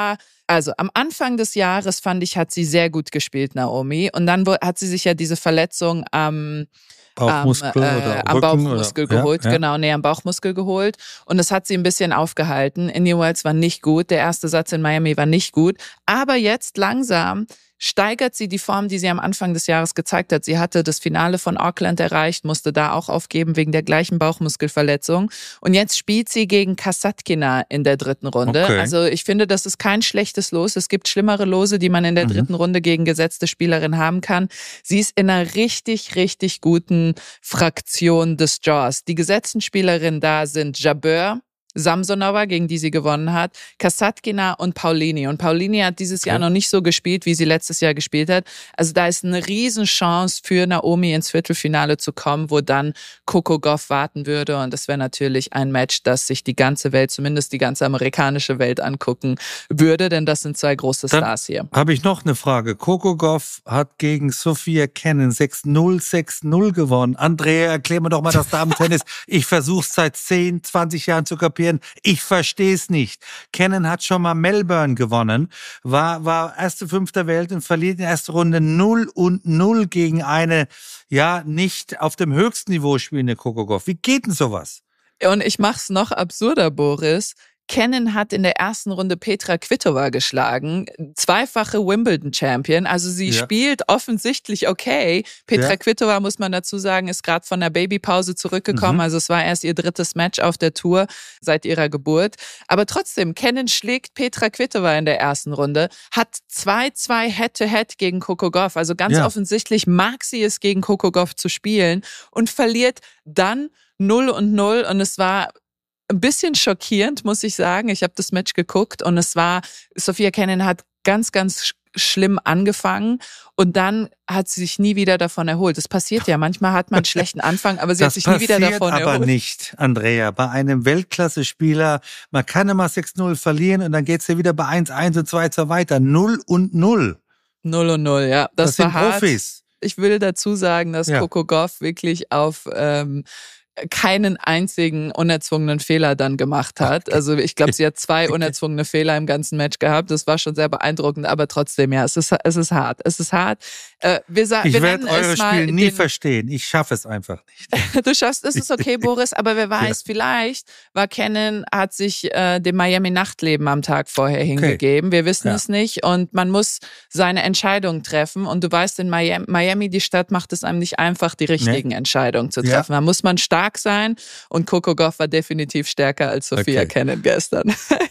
Also am Anfang des Jahres, fand ich, hat sie sehr gut gespielt, Naomi. Und dann hat sie sich ja diese Verletzung am... Bauchmuskel am, äh, oder am Rücken Bauchmuskel oder, geholt, ja, ja. genau, nee, am Bauchmuskel geholt. Und das hat sie ein bisschen aufgehalten. Indian Wells war nicht gut, der erste Satz in Miami war nicht gut. Aber jetzt langsam steigert sie die Form, die sie am Anfang des Jahres gezeigt hat. Sie hatte das Finale von Auckland erreicht, musste da auch aufgeben wegen der gleichen Bauchmuskelverletzung. Und jetzt spielt sie gegen Kasatkina in der dritten Runde. Okay. Also ich finde, das ist kein schlechtes Los. Es gibt schlimmere Lose, die man in der Mhm. dritten Runde gegen gesetzte Spielerin haben kann. Sie ist in einer richtig, richtig guten Fraktion des Draws. Die gesetzten Spielerinnen da sind Jabeur, Samsonova, gegen die sie gewonnen hat, Kasatkina und Paulini. Und Paulini hat dieses Jahr Okay. noch nicht so gespielt, wie sie letztes Jahr gespielt hat. Also da ist eine Riesenchance für Naomi ins Viertelfinale zu kommen, wo dann Coco Gauff warten würde. Und das wäre natürlich ein Match, das sich die ganze Welt, zumindest die ganze amerikanische Welt angucken würde, denn das sind zwei große Dann Stars hier. habe ich noch eine Frage. Coco Gauff hat gegen Sophia Kenin sechs null, sechs null gewonnen. Andrea, erklär mir doch mal das Damen-Tennis. Ich versuche es seit zehn, zwanzig Jahren zu kapieren. Ich verstehe es nicht. Kenin hat schon mal Melbourne gewonnen, war, war erste Fünf der Welt und verliert in der ersten Runde null und null gegen eine, ja, nicht auf dem höchsten Niveau spielende Coco Gauff. Wie geht denn sowas? Und ich mach's noch absurder, Boris. Kenin hat in der ersten Runde Petra Kvitova geschlagen, zweifache Wimbledon-Champion. Also sie Ja. spielt offensichtlich okay. Petra Ja. Kvitova, muss man dazu sagen, ist gerade von der Babypause zurückgekommen. Mhm. Also es war erst ihr drittes Match auf der Tour seit ihrer Geburt. Aber trotzdem, Kenin schlägt Petra Kvitova in der ersten Runde, hat zwei zwei Head-to-Head gegen Coco Gauff. Also ganz Ja. offensichtlich mag sie es, gegen Coco Gauff zu spielen und verliert dann null und null. Und es war ein bisschen schockierend, muss ich sagen. Ich habe das Match geguckt und es war, Sophia Kenin hat ganz, ganz sch- schlimm angefangen und dann hat sie sich nie wieder davon erholt. Das passiert ja, manchmal hat man einen schlechten Anfang, aber sie Das hat sich nie wieder passiert davon aber erholt. nicht, Andrea. Bei einem Weltklasse-Spieler, man kann immer sechs null verlieren und dann geht's ja wieder bei eins eins und zwei zwei weiter. null und null. null und null, ja. Das, Das war sind hart. Profis. Ich will dazu sagen, dass Ja. Coco Gauff wirklich auf ähm, keinen einzigen unerzwungenen Fehler dann gemacht hat. Also ich glaube, sie hat zwei unerzwungene Fehler im ganzen Match gehabt. Das war schon sehr beeindruckend, aber trotzdem, ja, es ist, es ist hart. Es ist hart. Äh, wir sa- Ich wir werde nennen eure es mal Spiele nie den, verstehen. Ich schaffe es einfach nicht. Du schaffst, es ist okay, Boris, aber wer weiß, vielleicht war Kenin, hat sich äh, dem Miami-Nachtleben am Tag vorher hingegeben. Wir wissen Ja. es nicht und man muss seine Entscheidung treffen. Und du weißt, in Miami, Miami, die Stadt, macht es einem nicht einfach, die richtigen Entscheidungen zu Ja. treffen. Da muss man stark sein und Coco Gauff war definitiv stärker als Sophia Okay. Kenin gestern.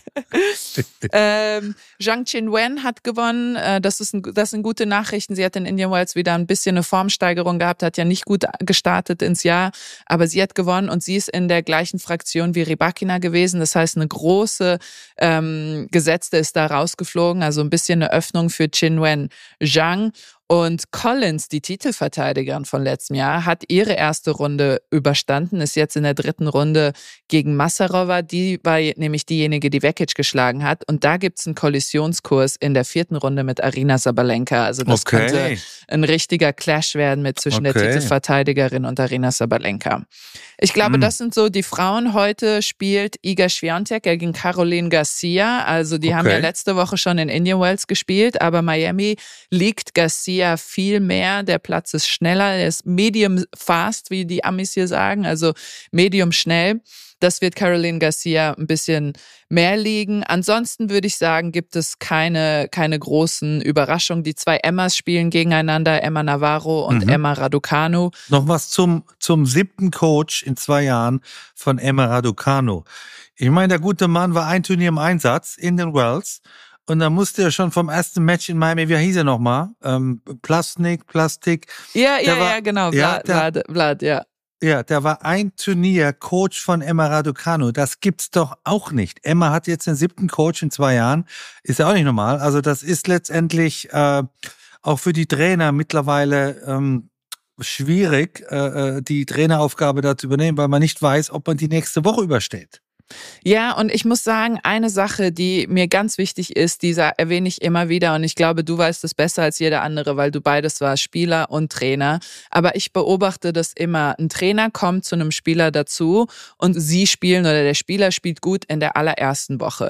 ähm, Zhang Qinwen hat gewonnen. Äh, das, ist ein, das sind gute Nachrichten. Sie hat in Indian Wells wieder ein bisschen eine Formsteigerung gehabt, hat ja nicht gut gestartet ins Jahr, aber sie hat gewonnen und sie ist in der gleichen Fraktion wie Rybakina gewesen. Das heißt, eine große ähm, Gesetzte ist da rausgeflogen, also ein bisschen eine Öffnung für Qinwen Zhang. Und Collins, die Titelverteidigerin von letztem Jahr, hat ihre erste Runde überstanden, ist jetzt in der dritten Runde gegen Massarova. Die war nämlich diejenige, die Vekic geschlagen hat. Und da gibt's einen Kollisionskurs in der vierten Runde mit Arina Sabalenka. Also das Okay. könnte ein richtiger Clash werden mit zwischen Okay. der Titelverteidigerin und Arina Sabalenka. Ich glaube, Mm. das sind so die Frauen. Heute spielt Iga Swiatek gegen Caroline Garcia. Also die haben Okay. ja letzte Woche schon in Indian Wells gespielt, aber Miami liegt Garcia viel mehr. Der Platz ist schneller, er ist medium fast, wie die Amis hier sagen, also medium schnell. Das wird Caroline Garcia ein bisschen mehr liegen. Ansonsten würde ich sagen, gibt es keine, keine großen Überraschungen. Die zwei Emmas spielen gegeneinander, Emma Navarro und Mhm. Emma Raducanu. Noch was zum, zum siebten Coach in zwei Jahren von Emma Raducanu. Ich meine, der gute Mann war ein Turnier im Einsatz in den Wells. Und dann musste er schon vom ersten Match in Miami, wie hieß er nochmal? Ähm, Plastik, Plastik. Ja, Der ja, war- ja, genau. ja, Vlad, der- Vlad, Vlad, ja. Ja, der war ein Turnier Coach von Emma Raducanu. Das gibt's doch auch nicht. Emma hat jetzt den siebten Coach in zwei Jahren. Ist ja auch nicht normal. Also das ist letztendlich äh, auch für die Trainer mittlerweile ähm, schwierig, äh, die Traineraufgabe da zu übernehmen, weil man nicht weiß, ob man die nächste Woche übersteht. Ja, und ich muss sagen, eine Sache, die mir ganz wichtig ist, die sa- erwähne ich immer wieder und ich glaube, du weißt es besser als jeder andere, weil du beides warst, Spieler und Trainer. Aber ich beobachte das immer. Ein Trainer kommt zu einem Spieler dazu und sie spielen oder der Spieler spielt gut in der allerersten Woche.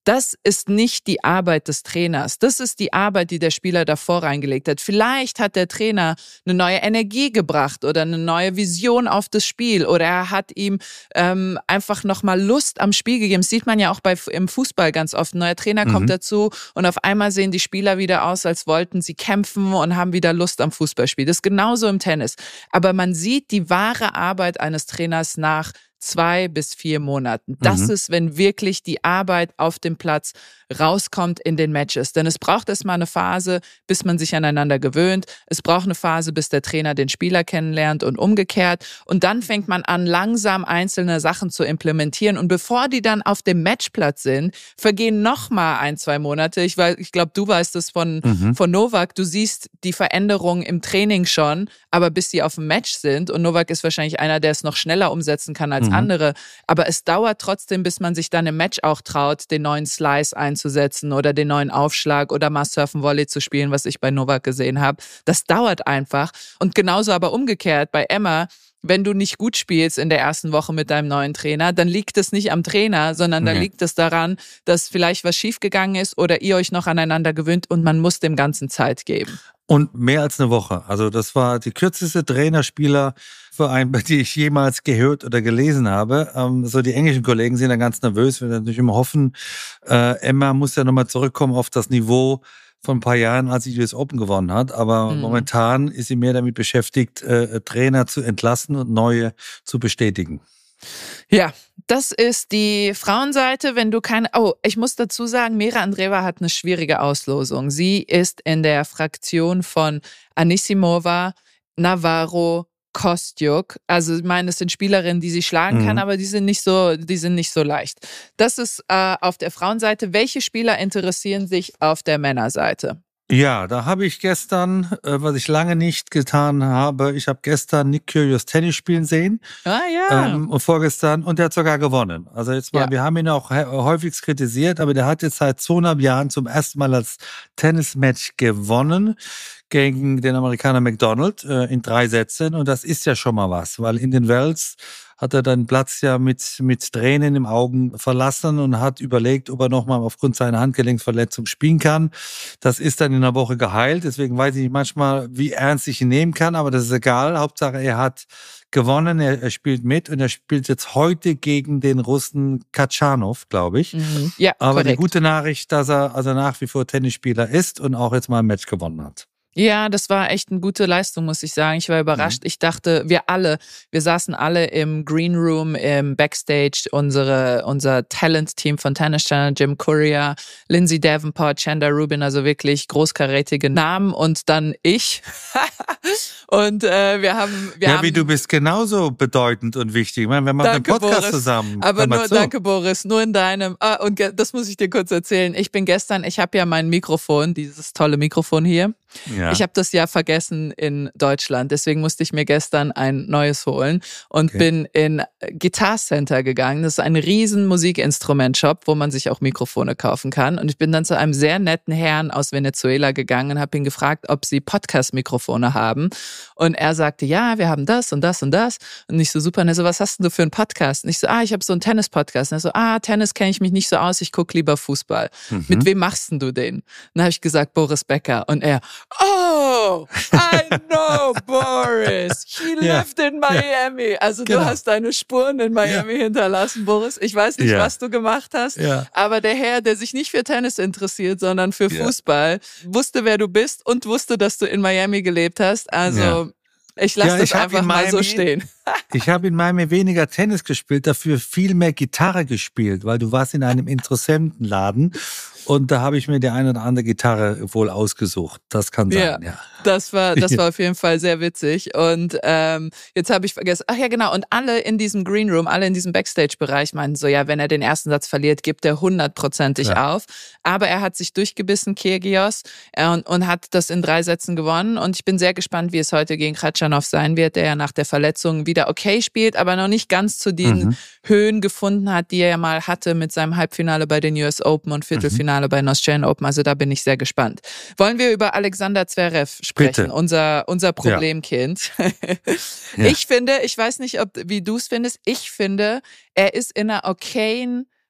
Das ist nicht die Arbeit des Trainers. Das ist die Arbeit, die der Spieler davor reingelegt hat. Vielleicht hat der Trainer eine neue Energie gebracht oder eine neue Vision auf das Spiel oder er hat ihm ähm, einfach nochmal Lust am Spiel gegeben. Das sieht man ja auch bei, im Fußball ganz oft. Ein neuer Trainer kommt mhm. dazu und auf einmal sehen die Spieler wieder aus, als wollten sie kämpfen und haben wieder Lust am Fußballspiel. Das ist genauso im Tennis. Aber man sieht die wahre Arbeit eines Trainers nach zwei bis vier Monaten. Das mhm. ist, wenn wirklich die Arbeit auf dem Platz rauskommt in den Matches. Denn es braucht erstmal eine Phase, bis man sich aneinander gewöhnt. Es braucht eine Phase, bis der Trainer den Spieler kennenlernt und umgekehrt. Und dann fängt man an, langsam einzelne Sachen zu implementieren. Und bevor die dann auf dem Matchplatz sind, vergehen nochmal ein, zwei Monate. Ich, weiß, ich glaube, du weißt es von, mhm. von Novak. Du siehst die Veränderung im Training schon, aber bis sie auf dem Match sind. Und Novak ist wahrscheinlich einer, der es noch schneller umsetzen kann als mhm. andere. Aber es dauert trotzdem, bis man sich dann im Match auch traut, den neuen Slice einzusetzen oder den neuen Aufschlag oder mal Surfen Volley zu spielen, was ich bei Novak gesehen habe. Das dauert einfach. Und genauso aber umgekehrt bei Emma, wenn du nicht gut spielst in der ersten Woche mit deinem neuen Trainer, dann liegt es nicht am Trainer, sondern dann nee. liegt es daran, dass vielleicht was schiefgegangen ist oder ihr euch noch aneinander gewöhnt und man muss dem Ganzen Zeit geben. Und mehr als eine Woche. Also das war die kürzeste Trainerspielerverein, die ich jemals gehört oder gelesen habe. Ähm, so die englischen Kollegen sind dann ganz nervös, wir natürlich immer hoffen, äh, Emma muss ja nochmal zurückkommen auf das Niveau von ein paar Jahren, als sie U S Open gewonnen hat. Aber mhm. momentan ist sie mehr damit beschäftigt, äh, Trainer zu entlassen und neue zu bestätigen. Ja, das ist die Frauenseite. Wenn du keine, oh, ich muss dazu sagen, Mira Andreeva hat eine schwierige Auslosung. Sie ist in der Fraktion von Anisimova, Navarro, Kostyuk. Also ich meine, es sind Spielerinnen, die sie schlagen kann, mhm. aber die sind nicht so, die sind nicht so leicht. Das ist äh, auf der Frauenseite. Welche Spieler interessieren sich auf der Männerseite? Ja, da habe ich gestern, äh, was ich lange nicht getan habe, ich habe gestern Nick Kyrgios Tennis spielen sehen. Ah ja. Ähm, und vorgestern, und der hat sogar gewonnen. Also jetzt mal, ja. wir haben ihn auch häufig kritisiert, aber der hat jetzt seit zweieinhalb Jahren zum ersten Mal als Tennismatch gewonnen gegen den Amerikaner McDonald äh, in drei Sätzen. Und das ist ja schon mal was, weil in den Wells hat er den Platz ja mit, mit Tränen im Augen verlassen und hat überlegt, ob er nochmal aufgrund seiner Handgelenksverletzung spielen kann. Das ist dann in einer Woche geheilt. Deswegen weiß ich nicht manchmal, wie ernst ich ihn nehmen kann, aber das ist egal. Hauptsache, er hat gewonnen, er, er spielt mit und er spielt jetzt heute gegen den Russen Katschanov, glaube ich. Mhm. Ja, aber korrekt. Die gute Nachricht, dass er also nach wie vor Tennisspieler ist und auch jetzt mal ein Match gewonnen hat. Ja, das war echt eine gute Leistung, muss ich sagen. Ich war überrascht. Mhm. Ich dachte, wir alle, wir saßen alle im Green Room, im Backstage, unsere, unser Talent-Team von Tennis Channel, Jim Courier, Lindsay Davenport, Chanda Rubin, also wirklich großkarätige Namen und dann ich. Und äh, wir haben... Wir ja, haben, wie du bist genauso bedeutend und wichtig. Ich meine, wir machen danke, einen Podcast Boris, zusammen. Aber nur, so. danke Boris, nur in deinem... Ah, und ge- das muss ich dir kurz erzählen. Ich bin gestern, ich habe ja mein Mikrofon, dieses tolle Mikrofon hier. Ja. Ich habe das ja vergessen in Deutschland, deswegen musste ich mir gestern ein neues holen und okay. bin in Guitar Center gegangen. Das ist ein riesen Musikinstrument-Shop, wo man sich auch Mikrofone kaufen kann. Und ich bin dann zu einem sehr netten Herrn aus Venezuela gegangen und habe ihn gefragt, ob sie Podcast-Mikrofone haben. Und er sagte, ja, wir haben das und das und das. Und ich so, super. Und er so, was hast denn du für einen Podcast? Und ich so, ah, ich habe so einen Tennis-Podcast. Und er so, ah, Tennis kenne ich mich nicht so aus, ich gucke lieber Fußball. Mhm. Mit wem machst denn du den? Und dann habe ich gesagt, Boris Becker. Und er, oh, I know Boris. He ja. lived in Miami. Also genau. Du hast deine Spuren in Miami ja. hinterlassen, Boris. Ich weiß nicht, ja. was du gemacht hast, ja. aber der Herr, der sich nicht für Tennis interessiert, sondern für ja. Fußball, wusste, wer du bist und wusste, dass du in Miami gelebt hast. Also ja. ich lasse ja, das einfach mal Miami, so stehen. Ich habe in Miami weniger Tennis gespielt, dafür viel mehr Gitarre gespielt, weil du warst in einem Interessentenladen und da habe ich mir die eine oder andere Gitarre wohl ausgesucht. Das kann sein, ja. ja. Das war, das war auf jeden Fall sehr witzig. Und ähm, jetzt habe ich vergessen, ach ja genau, und alle in diesem Green Room, alle in diesem Backstage-Bereich meinten so, ja, wenn er den ersten Satz verliert, gibt er hundertprozentig ja. auf. Aber er hat sich durchgebissen, Kyrgios, und, und hat das in drei Sätzen gewonnen. Und ich bin sehr gespannt, wie es heute gegen Khachanov sein wird, der ja nach der Verletzung wieder okay spielt, aber noch nicht ganz zu den mhm. Höhen gefunden hat, die er ja mal hatte mit seinem Halbfinale bei den U S Open und Viertelfinale mhm. bei Australian Open. Also da bin ich sehr gespannt. Wollen wir über Alexander Zverev sprechen, unser, unser Problemkind? Ja. Ja. Ich finde, ich weiß nicht, ob wie du es findest, ich finde, er ist in einer okayen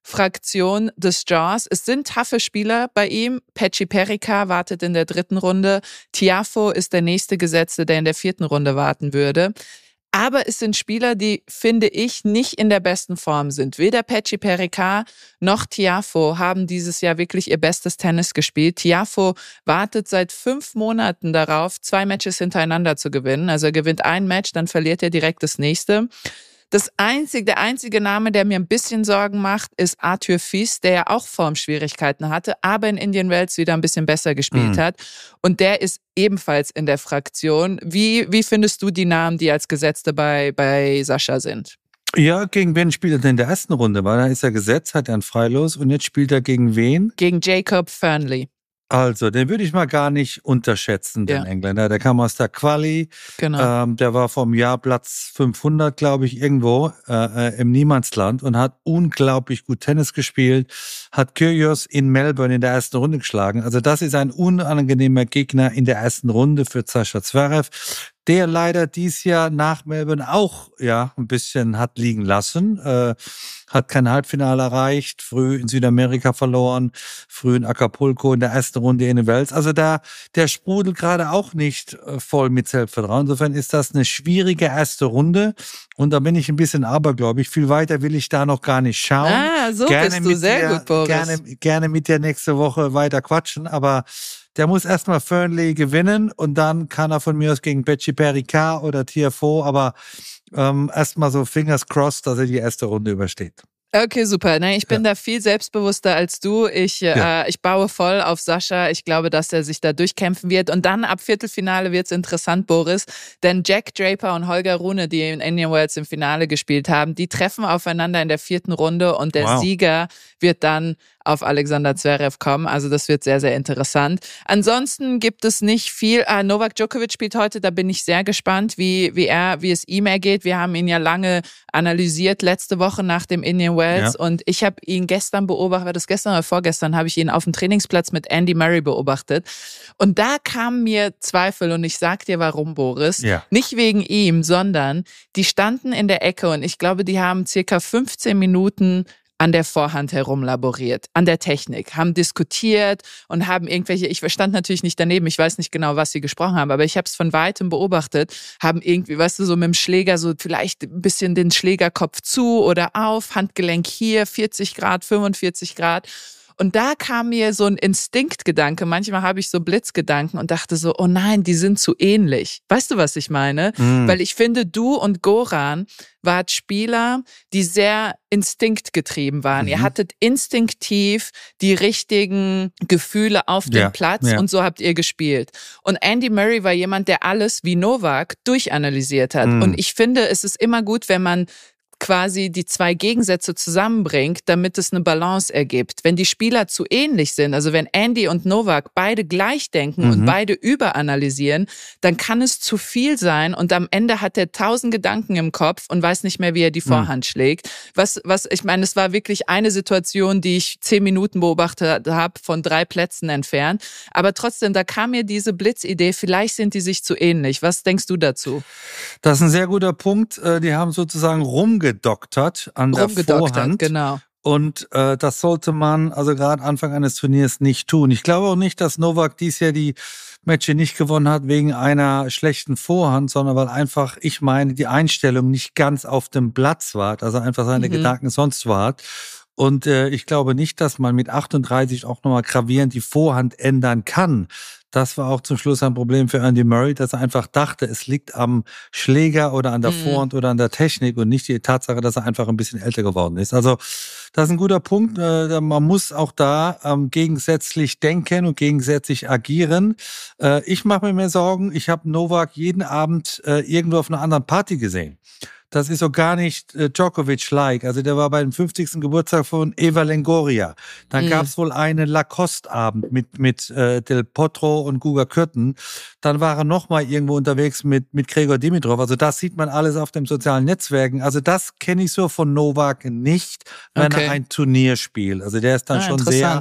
Fraktion des Jaws. Es sind taffe Spieler bei ihm. Pecci Perica wartet in der dritten Runde. Tiafoe ist der nächste Gesetzte, der in der vierten Runde warten würde. Aber es sind Spieler, die, finde ich, nicht in der besten Form sind. Weder Pecci Perica noch Tiafoe haben dieses Jahr wirklich ihr bestes Tennis gespielt. Tiafoe wartet seit fünf Monaten darauf, zwei Matches hintereinander zu gewinnen. Also er gewinnt ein Match, dann verliert er direkt das nächste. Das einzige, der einzige Name, der mir ein bisschen Sorgen macht, ist Arthur Fils, der ja auch Formschwierigkeiten hatte, aber in Indian Wells wieder ein bisschen besser gespielt mhm. hat. Und der ist ebenfalls in der Fraktion. Wie, wie findest du die Namen, die als Gesetzte bei, bei Sascha sind? Ja, gegen wen spielt er denn in der ersten Runde? Weil da ist er gesetzt, hat er ein Freilos und jetzt spielt er gegen wen? Gegen Jacob Fernley. Also, den würde ich mal gar nicht unterschätzen, den ja. Engländer. Der kam aus der Quali. Genau. Ähm, der war vom Jahr Platz fünfhundert, glaube ich, irgendwo äh, im Niemandsland und hat unglaublich gut Tennis gespielt. Hat Kyrgios in Melbourne in der ersten Runde geschlagen. Also das ist ein unangenehmer Gegner in der ersten Runde für Sascha Zverev, der leider dies Jahr nach Melbourne auch ja ein bisschen hat liegen lassen. Äh, hat kein Halbfinale erreicht, früh in Südamerika verloren, früh in Acapulco in der ersten Runde in den Wells. Also da der sprudelt gerade auch nicht äh, voll mit Selbstvertrauen. Insofern ist das eine schwierige erste Runde und da bin ich ein bisschen abergläubig. Viel weiter will ich da noch gar nicht schauen. Ah, so gerne bist du sehr dir, gut, Boris. Gerne, gerne mit dir nächste Woche weiter quatschen, aber der muss erstmal Fernley gewinnen und dann kann er von mir aus gegen Pecci Perica oder Tiafoe, aber ähm, erstmal so Fingers crossed, dass er die erste Runde übersteht. Okay, super. Nein, ich bin ja. da viel selbstbewusster als du. Ich, ja. äh, ich baue voll auf Sascha. Ich glaube, dass er sich da durchkämpfen wird. Und dann ab Viertelfinale wird's interessant, Boris. Denn Jack Draper und Holger Rune, die in Indian Wells im Finale gespielt haben, die treffen aufeinander in der vierten Runde und der wow. Sieger wird dann auf Alexander Zverev kommen. Also das wird sehr, sehr interessant. Ansonsten gibt es nicht viel. Ah, Novak Djokovic spielt heute, da bin ich sehr gespannt, wie, wie er, wie es ihm ergeht. Wir haben ihn ja lange analysiert, letzte Woche nach dem Indian Wells. Ja. Und ich habe ihn gestern beobachtet, war das gestern oder vorgestern, habe ich ihn auf dem Trainingsplatz mit Andy Murray beobachtet. Und da kamen mir Zweifel und ich sag dir warum, Boris. Ja. Nicht wegen ihm, sondern die standen in der Ecke und ich glaube, die haben circa fünfzehn Minuten an der Vorhand herumlaboriert, an der Technik, haben diskutiert und haben irgendwelche, ich stand natürlich nicht daneben, ich weiß nicht genau, was sie gesprochen haben, aber ich habe es von Weitem beobachtet, haben irgendwie, weißt du, so mit dem Schläger so vielleicht ein bisschen den Schlägerkopf zu oder auf, Handgelenk hier, vierzig Grad, fünfundvierzig Grad. Und da kam mir so ein Instinktgedanke, manchmal habe ich so Blitzgedanken und dachte so, oh nein, die sind zu ähnlich. Weißt du, was ich meine? Mm. Weil ich finde, du und Goran wart Spieler, die sehr instinktgetrieben waren. Mhm. Ihr hattet instinktiv die richtigen Gefühle auf dem ja, Platz ja. und so habt ihr gespielt. Und Andy Murray war jemand, der alles wie Novak durchanalysiert hat. Mm. Und ich finde, es ist immer gut, wenn man quasi die zwei Gegensätze zusammenbringt, damit es eine Balance ergibt. Wenn die Spieler zu ähnlich sind, also wenn Andy und Novak beide gleich denken mhm. und beide überanalysieren, dann kann es zu viel sein und am Ende hat er tausend Gedanken im Kopf und weiß nicht mehr, wie er die Vorhand mhm. schlägt. Was, was, ich meine, es war wirklich eine Situation, die ich zehn Minuten beobachtet habe, von drei Plätzen entfernt. Aber trotzdem, da kam mir diese Blitzidee, vielleicht sind die sich zu ähnlich. Was denkst du dazu? Das ist ein sehr guter Punkt. Die haben sozusagen rumgedacht. Gedoktert an der Vorhand. Genau. Und äh, das sollte man also gerade Anfang eines Turniers nicht tun. Ich glaube auch nicht, dass Novak dies Jahr die Matches nicht gewonnen hat wegen einer schlechten Vorhand, sondern weil einfach, ich meine, die Einstellung nicht ganz auf dem Platz war, dass er einfach seine mhm. Gedanken sonst wo hat. Und äh, ich glaube nicht, dass man mit achtunddreißig auch nochmal gravierend die Vorhand ändern kann. Das war auch zum Schluss ein Problem für Andy Murray, dass er einfach dachte, es liegt am Schläger oder an der mhm. Vorhand oder an der Technik und nicht die Tatsache, dass er einfach ein bisschen älter geworden ist. Also das ist ein guter Punkt. Man muss auch da gegensätzlich denken und gegensätzlich agieren. Ich mache mir mehr Sorgen. Ich habe Novak jeden Abend irgendwo auf einer anderen Party gesehen. Das ist so gar nicht äh, Djokovic-like. Also der war beim fünfzigsten Geburtstag von Eva Longoria. Dann mm. gab's wohl einen Lacoste-Abend mit mit äh, Del Potro und Guga Kürten. Dann war er nochmal irgendwo unterwegs mit mit Gregor Dimitrov. Also das sieht man alles auf den sozialen Netzwerken. Also das kenne ich so von Novak nicht, wenn okay. er ein Turnier spielt. Also der ist dann ah, schon sehr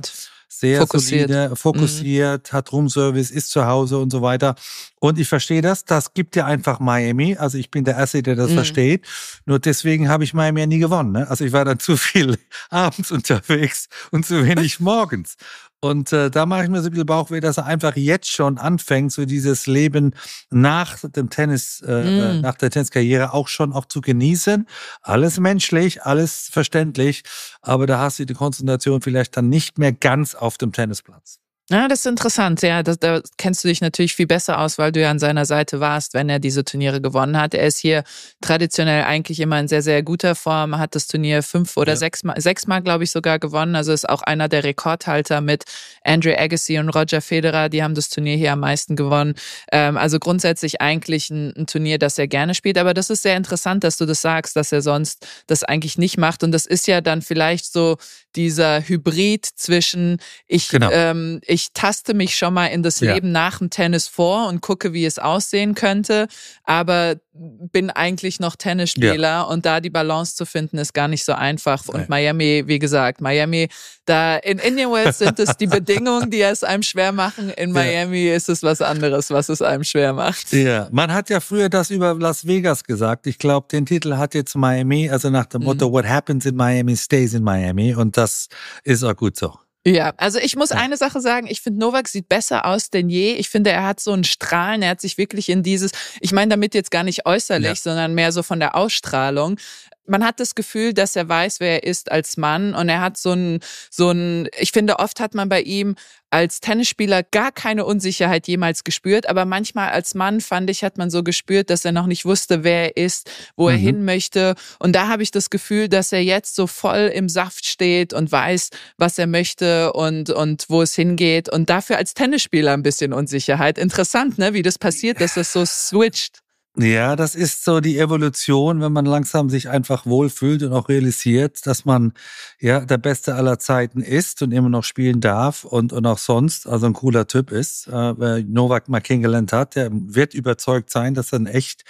sehr fokussiert. solide, fokussiert, mhm. hat Roomservice, ist zu Hause und so weiter. Und ich verstehe das, das gibt ja einfach Miami. Also ich bin der Erste, der das mhm. versteht. Nur deswegen habe ich Miami ja nie gewonnen. Ne? Also ich war dann zu viel abends unterwegs und zu wenig morgens. Und äh, da mache ich mir so ein bisschen Bauchweh, dass er einfach jetzt schon anfängt, so dieses Leben nach dem Tennis, äh, mm. nach der Tenniskarriere auch schon auch zu genießen. Alles menschlich, alles verständlich, aber da hast du die Konzentration vielleicht dann nicht mehr ganz auf dem Tennisplatz. Ja, das ist interessant. Ja, das, da kennst du dich natürlich viel besser aus, weil du ja an seiner Seite warst, wenn er diese Turniere gewonnen hat. Er ist hier traditionell eigentlich immer in sehr, sehr guter Form, hat das Turnier fünf oder ja. sechsmal, sechsmal, glaube ich, sogar gewonnen. Also ist auch einer der Rekordhalter mit Andre Agassi und Roger Federer. Die haben das Turnier hier am meisten gewonnen. Ähm, also grundsätzlich eigentlich ein, ein Turnier, das er gerne spielt. Aber das ist sehr interessant, dass du das sagst, dass er sonst das eigentlich nicht macht. Und das ist ja dann vielleicht so dieser Hybrid zwischen ich, genau. ähm, ich taste mich schon mal in das ja. Leben nach dem Tennis vor und gucke, wie es aussehen könnte, aber bin eigentlich noch Tennisspieler ja. und da die Balance zu finden, ist gar nicht so einfach. Und Nein. Miami, wie gesagt, Miami, da in Indian Wells sind es die Bedingungen, die es einem schwer machen. In Miami ja. ist es was anderes, was es einem schwer macht. Ja, man hat ja früher das über Las Vegas gesagt. Ich glaube, den Titel hat jetzt Miami, also nach dem Motto, mhm. what happens in Miami stays in Miami. Und das ist auch gut so. Ja, also ich muss ja. eine Sache sagen, ich finde, Novak sieht besser aus denn je. Ich finde, er hat so einen Strahlen, er hat sich wirklich in dieses, ich meine damit jetzt gar nicht äußerlich, ja. sondern mehr so von der Ausstrahlung. Man hat das Gefühl, dass er weiß, wer er ist als Mann und er hat so ein, so ein, ich finde, oft hat man bei ihm als Tennisspieler gar keine Unsicherheit jemals gespürt, aber manchmal als Mann, fand ich, hat man so gespürt, dass er noch nicht wusste, wer er ist, wo mhm. er hin möchte und da habe ich das Gefühl, dass er jetzt so voll im Saft steht und weiß, was er möchte und, und wo es hingeht und dafür als Tennisspieler ein bisschen Unsicherheit. Interessant, ne, wie das passiert, dass das so switcht. Ja, das ist so die Evolution, wenn man langsam sich einfach wohlfühlt und auch realisiert, dass man ja der Beste aller Zeiten ist und immer noch spielen darf und, und auch sonst also ein cooler Typ ist. Äh, wer Novak mal kennengelernt hat, der wird überzeugt sein, dass er ein echt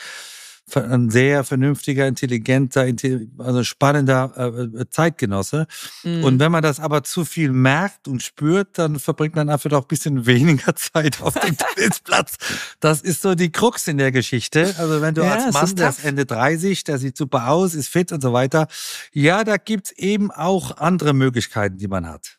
ein sehr vernünftiger, intelligenter, also spannender äh, Zeitgenosse. Mhm. Und wenn man das aber zu viel merkt und spürt, dann verbringt man einfach doch ein bisschen weniger Zeit auf dem Tennisplatz. Das ist so die Krux in der Geschichte. Also wenn du ja, als Mann, der ist Ende dreißig, der sieht super aus, ist fit und so weiter. Ja, da gibt's eben auch andere Möglichkeiten, die man hat.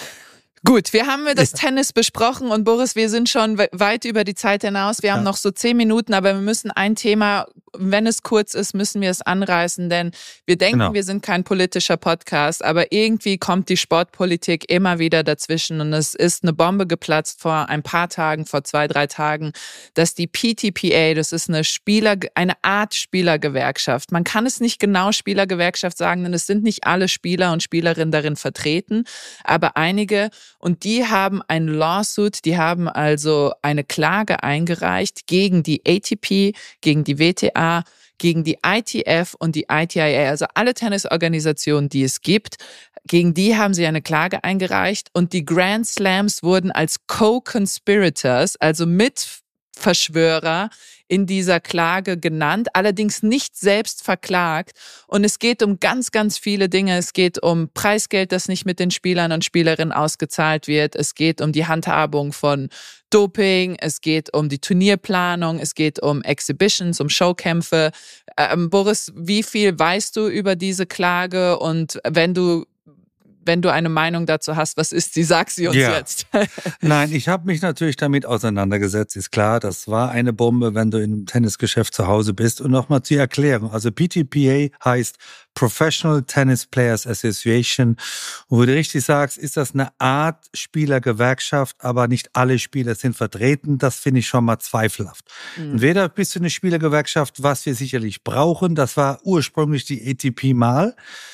Gut, wir haben das ja. Tennis besprochen und Boris, wir sind schon weit über die Zeit hinaus. Wir haben ja. noch so zehn Minuten, aber wir müssen ein Thema, wenn es kurz ist, müssen wir es anreißen, denn wir denken, genau. wir sind kein politischer Podcast, aber irgendwie kommt die Sportpolitik immer wieder dazwischen und es ist eine Bombe geplatzt vor ein paar Tagen, vor zwei, drei Tagen, dass die P T P A, das ist eine Spieler, eine Art Spielergewerkschaft. Man kann es nicht genau Spielergewerkschaft sagen, denn es sind nicht alle Spieler und Spielerinnen darin vertreten, aber einige. Und die haben ein Lawsuit, die haben also eine Klage eingereicht gegen die A T P, gegen die W T A, gegen die I T F und die I T I A, also alle Tennisorganisationen, die es gibt. Gegen die haben sie eine Klage eingereicht und die Grand Slams wurden als Co-Conspirators, also Mitverschwörer, in dieser Klage genannt, allerdings nicht selbst verklagt. Und es geht um ganz, ganz viele Dinge. Es geht um Preisgeld, das nicht mit den Spielern und Spielerinnen ausgezahlt wird. Es geht um die Handhabung von Doping. Es geht um die Turnierplanung. Es geht um Exhibitions, um Showkämpfe. Ähm, Boris, wie viel weißt du über diese Klage? Und wenn du Wenn du eine Meinung dazu hast, was ist sie? Sag sie uns ja. jetzt. Nein, ich habe mich natürlich damit auseinandergesetzt, ist klar. Das war eine Bombe, wenn du im Tennisgeschäft zu Hause bist. Und nochmal zur Erklärung. Also P T P A heißt Professional Tennis Players Association. Und wo du richtig sagst, ist das eine Art Spielergewerkschaft, aber nicht alle Spieler sind vertreten. Das finde ich schon mal zweifelhaft. Mhm. Entweder bist du eine Spielergewerkschaft, was wir sicherlich brauchen. Das war ursprünglich die A T P mal.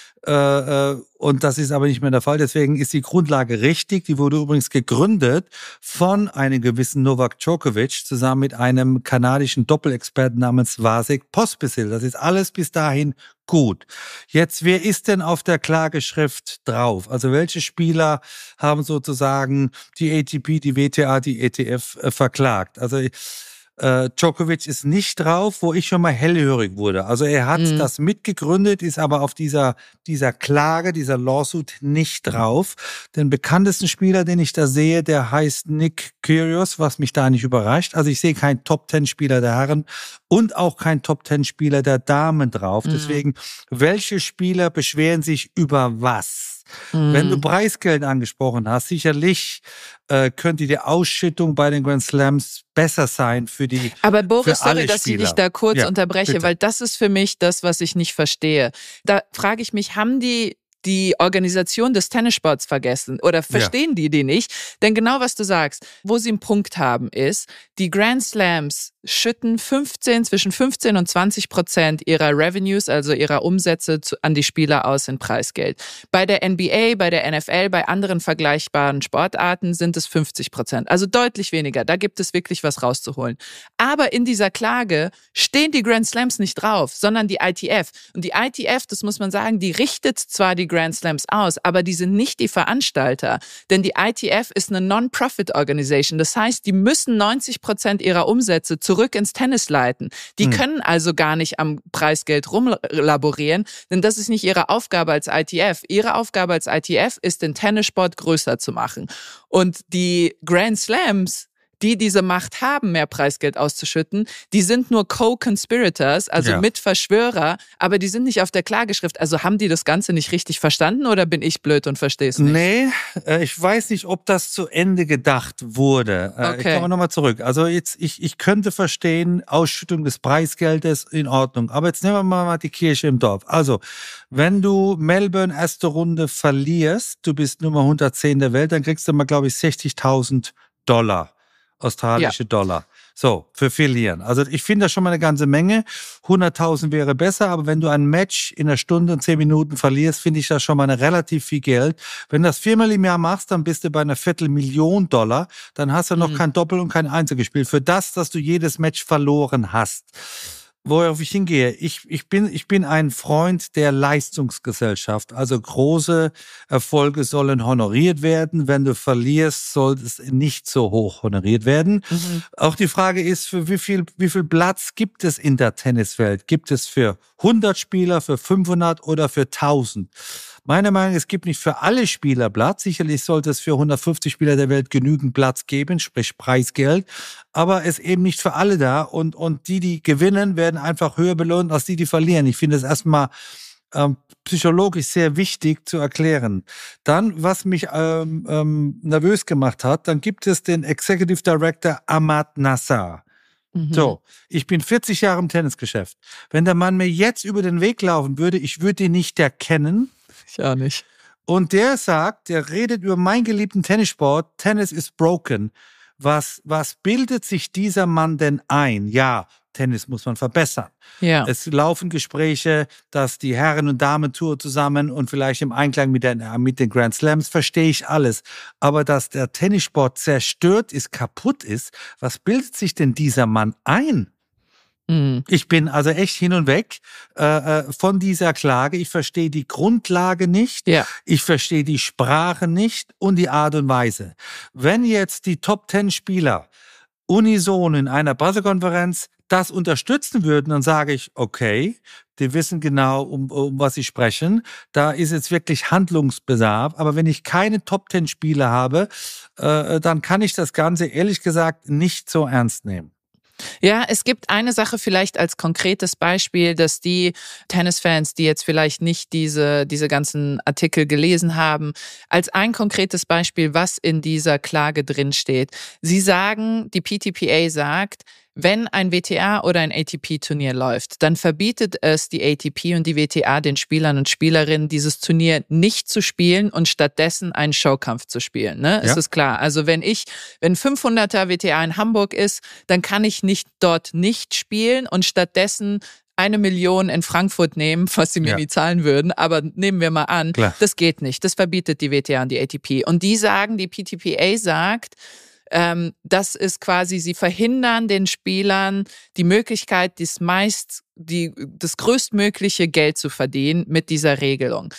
Äh, und das ist aber nicht mehr der Fall. Deswegen ist die Grundlage richtig. Die wurde übrigens gegründet von einem gewissen Novak Djokovic zusammen mit einem kanadischen Doppelexperten namens Vasek Pospisil. Das ist alles bis dahin gut. Jetzt, wer ist denn auf der Klageschrift drauf? Also welche Spieler haben sozusagen die A T P, die W T A, die E T F äh, verklagt? Also Äh, Djokovic ist nicht drauf, wo ich schon mal hellhörig wurde. Also er hat mhm. das mitgegründet, ist aber auf dieser, dieser Klage, dieser Lawsuit nicht drauf. Den bekanntesten Spieler, den ich da sehe, der heißt Nick Kyrgios, was mich da nicht überrascht. Also ich sehe keinen Top-Ten-Spieler der Herren und auch keinen Top-Ten-Spieler der Damen drauf. Mhm. Deswegen, welche Spieler beschweren sich über was? Mhm. Wenn du Preisgeld angesprochen hast, sicherlich äh, könnte die Ausschüttung bei den Grand Slams besser sein für die Aber Boris, für alle sorry, dass Spieler. ich dich da kurz ja, unterbreche, bitte. Weil das ist für mich das, was ich nicht verstehe. Da frage ich mich, haben die die Organisation des Tennissports vergessen oder verstehen ja. die die nicht? Denn genau was du sagst, wo sie einen Punkt haben, ist, die Grand Slams schütten fünfzehn, zwischen fünfzehn und zwanzig Prozent ihrer Revenues, also ihrer Umsätze zu, an die Spieler aus in Preisgeld. Bei der N B A, bei der N F L, bei anderen vergleichbaren Sportarten sind es fünfzig Prozent. Also deutlich weniger. Da gibt es wirklich was rauszuholen. Aber in dieser Klage stehen die Grand Slams nicht drauf, sondern die I T F. Und die I T F, das muss man sagen, die richtet zwar die Grand Slams aus, aber die sind nicht die Veranstalter. Denn die I T F ist eine Non-Profit-Organisation. Das heißt, die müssen neunzig Prozent ihrer Umsätze zurück ins Tennis leiten. Die hm. können also gar nicht am Preisgeld rumlaborieren, denn das ist nicht ihre Aufgabe als I T F. Ihre Aufgabe als I T F ist, den Tennissport größer zu machen. Und die Grand Slams, die diese Macht haben, mehr Preisgeld auszuschütten, die sind nur Co-Conspirators, also ja. Mitverschwörer, aber die sind nicht auf der Klageschrift. Also haben die das Ganze nicht richtig verstanden oder bin ich blöd und verstehe es nicht? Nee, ich weiß nicht, ob das zu Ende gedacht wurde. Okay. Ich komme nochmal zurück. Also jetzt, ich, ich könnte verstehen, Ausschüttung des Preisgeldes in Ordnung. Aber jetzt nehmen wir mal die Kirche im Dorf. Also, wenn du Melbourne erste Runde verlierst, du bist Nummer hundertzehn der Welt, dann kriegst du mal, glaube ich, sechzigtausend Dollar. Australische ja. Dollar. So, für verlieren. Also ich finde das schon mal eine ganze Menge. hunderttausend wäre besser, aber wenn du ein Match in einer Stunde und zehn Minuten verlierst, finde ich das schon mal eine relativ viel Geld. Wenn du das viermal im Jahr machst, dann bist du bei einer Viertelmillion Dollar. Dann hast du noch mhm. kein Doppel und kein Einzel gespielt. Für das, dass du jedes Match verloren hast. Worauf ich hingehe, ich, ich, bin, ich bin ein Freund der Leistungsgesellschaft. Also große Erfolge sollen honoriert werden. Wenn du verlierst, soll es nicht so hoch honoriert werden. Mhm. Auch die Frage ist, für wie viel, wie viel Platz gibt es in der Tenniswelt? Gibt es für hundert Spieler, für fünfhundert oder für tausend? Meiner Meinung nach, es gibt nicht für alle Spieler Platz. Sicherlich sollte es für hundertfünfzig Spieler der Welt genügend Platz geben, sprich Preisgeld. Aber es ist eben nicht für alle da. Und, und die, die gewinnen, werden einfach höher belohnt als die, die verlieren. Ich finde es erstmal ähm, psychologisch sehr wichtig zu erklären. Dann, was mich ähm, ähm, nervös gemacht hat, dann gibt es den Executive Director Ahmad Nassar. Mhm. So, ich bin vierzig Jahre im Tennisgeschäft. Wenn der Mann mir jetzt über den Weg laufen würde, ich würde ihn nicht erkennen. Ich auch nicht. Und der sagt, der redet über meinen geliebten Tennissport, Tennis is broken. Was, was bildet sich dieser Mann denn ein? Ja, Tennis muss man verbessern. Ja. Es laufen Gespräche, dass die Herren- und Damen-Tour zusammen und vielleicht im Einklang mit den, mit den Grand Slams, verstehe ich alles. Aber dass der Tennissport zerstört ist, kaputt ist, was bildet sich denn dieser Mann ein? Mhm. Ich bin also echt hin und weg äh, von dieser Klage. Ich verstehe die Grundlage nicht, ja. ich verstehe die Sprache nicht und die Art und Weise. Wenn jetzt die Top Ten Spieler unisono in einer Pressekonferenz das unterstützen würden, dann sage ich, okay, die wissen genau, um, um was sie sprechen. Da ist jetzt wirklich Handlungsbedarf. Aber wenn ich keine Top Ten Spieler habe, äh, dann kann ich das Ganze ehrlich gesagt nicht so ernst nehmen. Ja, es gibt eine Sache vielleicht als konkretes Beispiel, dass die Tennisfans, die jetzt vielleicht nicht diese, diese ganzen Artikel gelesen haben, als ein konkretes Beispiel, was in dieser Klage drinsteht. Sie sagen, die P T P A sagt, wenn ein W T A oder ein A T P-Turnier läuft, dann verbietet es die A T P und die W T A den Spielern und Spielerinnen, dieses Turnier nicht zu spielen und stattdessen einen Showkampf zu spielen. Ne? Ja. Ist es klar? Also wenn ich, wenn fünfhunderter W T A in Hamburg ist, dann kann ich nicht dort nicht spielen und stattdessen eine Million in Frankfurt nehmen, was sie mir ja. nie zahlen würden, aber nehmen wir mal an, klar. Das geht nicht. Das verbietet die W T A und die A T P. Und die sagen, die P T P A sagt, Ähm, das ist quasi, sie verhindern den Spielern die Möglichkeit, das meist, die, das größtmögliche Geld zu verdienen mit dieser Regelung.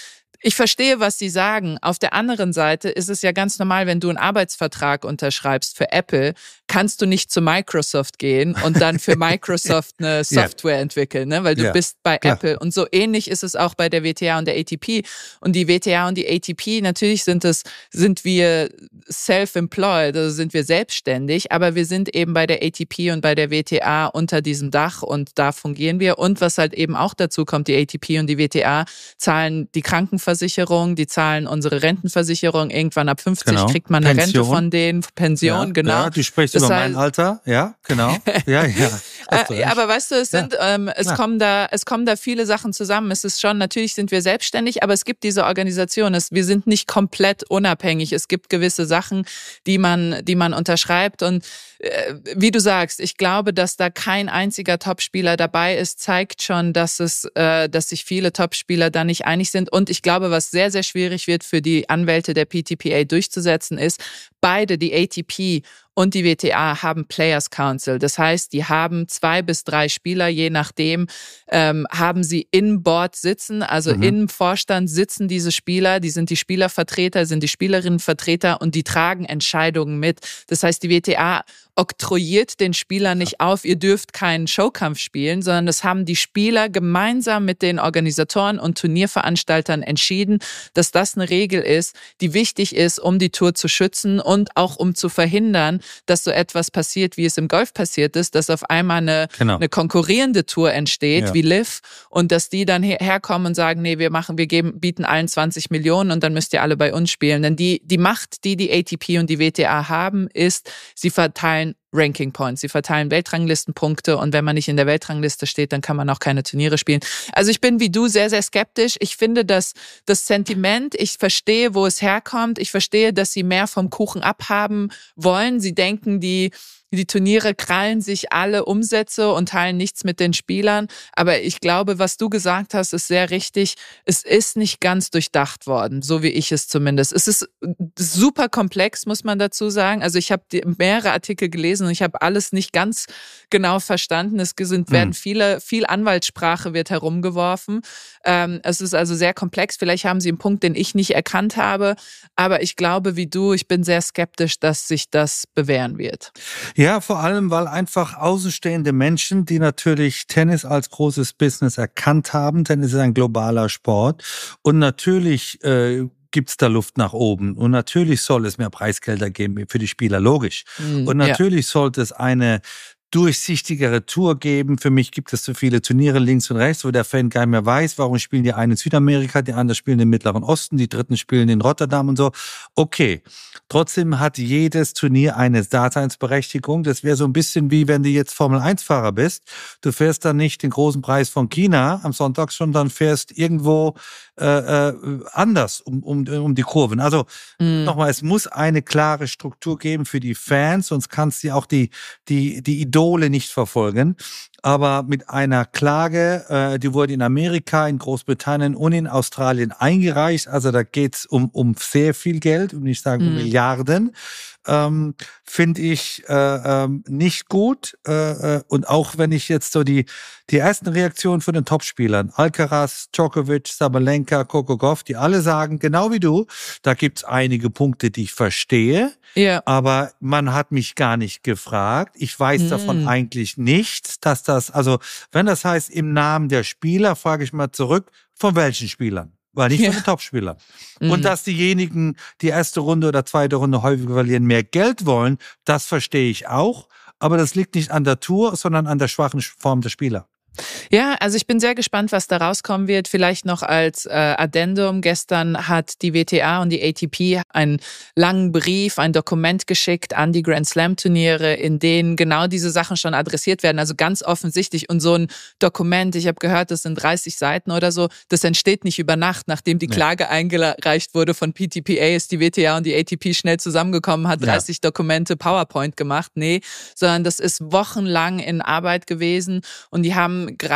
Ich verstehe, was Sie sagen. Auf der anderen Seite ist es ja ganz normal, wenn du einen Arbeitsvertrag unterschreibst für Apple, kannst du nicht zu Microsoft gehen und dann für Microsoft eine Software yeah. entwickeln, ne? Weil du yeah. bist bei Klar. Apple. Und so ähnlich ist es auch bei der W T A und der A T P. Und die W T A und die A T P, natürlich sind es, sind wir self-employed, also sind wir selbstständig, aber wir sind eben bei der A T P und bei der W T A unter diesem Dach und da fungieren wir. Und was halt eben auch dazu kommt, die A T P und die W T A zahlen die Krankenversicherung, die zahlen unsere Rentenversicherung. Irgendwann ab fünfzig genau. kriegt man eine Pension. Rente von denen, Pension, ja, genau. Ja, du sprichst das über heißt, mein Alter, ja, genau. Ja, ja. Äh, aber weißt du, es sind, ja, ähm, es kommen da, es kommen da viele Sachen zusammen. Es ist schon, natürlich sind wir selbstständig, aber es gibt diese Organisation. Es, wir sind nicht komplett unabhängig. Es gibt gewisse Sachen, die man, die man unterschreibt. Und äh, wie du sagst, ich glaube, dass da kein einziger Topspieler dabei ist, zeigt schon, dass es, äh, dass sich viele Topspieler da nicht einig sind. Und ich glaube, was sehr, sehr schwierig wird für die Anwälte der P T P A durchzusetzen, ist, beide, die A T P und die W T A, haben Players Council. Das heißt, die haben zwei bis drei Spieler, je nachdem, ähm, haben sie in Board sitzen, also mhm. im Vorstand sitzen diese Spieler, die sind die Spielervertreter, sind die Spielerinnenvertreter und die tragen Entscheidungen mit. Das heißt, die W T A oktroyiert den Spielern nicht auf, ihr dürft keinen Showkampf spielen, sondern das haben die Spieler gemeinsam mit den Organisatoren und Turnierveranstaltern entschieden, dass das eine Regel ist, die wichtig ist, um die Tour zu schützen und auch um zu verhindern, dass so etwas passiert, wie es im Golf passiert ist, dass auf einmal eine, genau. eine konkurrierende Tour entsteht, ja. wie Liv, und dass die dann her- herkommen und sagen, nee, wir machen, wir geben, bieten allen zwanzig Millionen und dann müsst ihr alle bei uns spielen. Denn die, die Macht, die die A T P und die W T A haben, ist, sie verteilen Ranking Points. Sie verteilen Weltranglistenpunkte und wenn man nicht in der Weltrangliste steht, dann kann man auch keine Turniere spielen. Also ich bin wie du sehr, sehr skeptisch. Ich finde, dass das Sentiment, ich verstehe, wo es herkommt. Ich verstehe, dass sie mehr vom Kuchen abhaben wollen. Sie denken, die Die Turniere krallen sich alle Umsätze und teilen nichts mit den Spielern. Aber ich glaube, was du gesagt hast, ist sehr richtig. Es ist nicht ganz durchdacht worden, so wie ich es zumindest. Es ist super komplex, muss man dazu sagen. Also ich habe mehrere Artikel gelesen und ich habe alles nicht ganz genau verstanden. Es sind, werden viele, viel Anwaltssprache wird herumgeworfen. Ähm, es ist also sehr komplex. Vielleicht haben sie einen Punkt, den ich nicht erkannt habe. Aber ich glaube, wie du, ich bin sehr skeptisch, dass sich das bewähren wird. Ja, vor allem, weil einfach außenstehende Menschen, die natürlich Tennis als großes Business erkannt haben, Tennis ist ein globaler Sport und natürlich äh, gibt's da Luft nach oben und natürlich soll es mehr Preisgelder geben für die Spieler, logisch. Mm, und natürlich ja. sollte es eine durchsichtigere Tour geben. Für mich gibt es so viele Turniere links und rechts, wo der Fan gar nicht mehr weiß, warum spielen die einen in Südamerika, die anderen spielen im Mittleren Osten, die dritten spielen in Rotterdam und so. Okay, trotzdem hat jedes Turnier eine Daseinsberechtigung. Das wäre so ein bisschen wie, wenn du jetzt Formel eins Fahrer bist. Du fährst dann nicht den großen Preis von China am Sonntag, sondern fährst irgendwo äh, äh, anders um, um, um die Kurven. Also mhm. nochmal, es muss eine klare Struktur geben für die Fans, sonst kannst du auch die, die, die Idole nicht verfolgen. Aber mit einer Klage, äh, die wurde in Amerika, in Großbritannien und in Australien eingereicht. Also da geht's um, um sehr viel Geld, um nicht sagen um mm. Milliarden. Ähm, finde ich äh, ähm, nicht gut. Äh, und auch wenn ich jetzt so die, die ersten Reaktionen von den Topspielern, Alcaraz, Djokovic, Sabalenka, Coco Gauff, die alle sagen, genau wie du, da gibt's einige Punkte, die ich verstehe. Ja. Aber man hat mich gar nicht gefragt. Ich weiß mm. davon eigentlich nichts, dass das, also wenn das heißt im Namen der Spieler, frage ich mal zurück, von welchen Spielern? Weil nicht ja. von den Topspielern. Mhm. Und dass diejenigen, die erste Runde oder zweite Runde häufig verlieren, mehr Geld wollen, das verstehe ich auch. Aber das liegt nicht an der Tour, sondern an der schwachen Form der Spieler. Ja, also ich bin sehr gespannt, was da rauskommen wird. Vielleicht noch als äh, Addendum. Gestern hat die W T A und die A T P einen langen Brief, ein Dokument geschickt an die Grand Slam Turniere, in denen genau diese Sachen schon adressiert werden. Also ganz offensichtlich. Und so ein Dokument, ich habe gehört, das sind dreißig Seiten oder so, das entsteht nicht über Nacht. Nachdem die Klage ja. eingereicht wurde von P T P A, ist die W T A und die A T P schnell zusammengekommen, hat dreißig ja. Dokumente PowerPoint gemacht. Nee, sondern das ist wochenlang in Arbeit gewesen und die haben gerade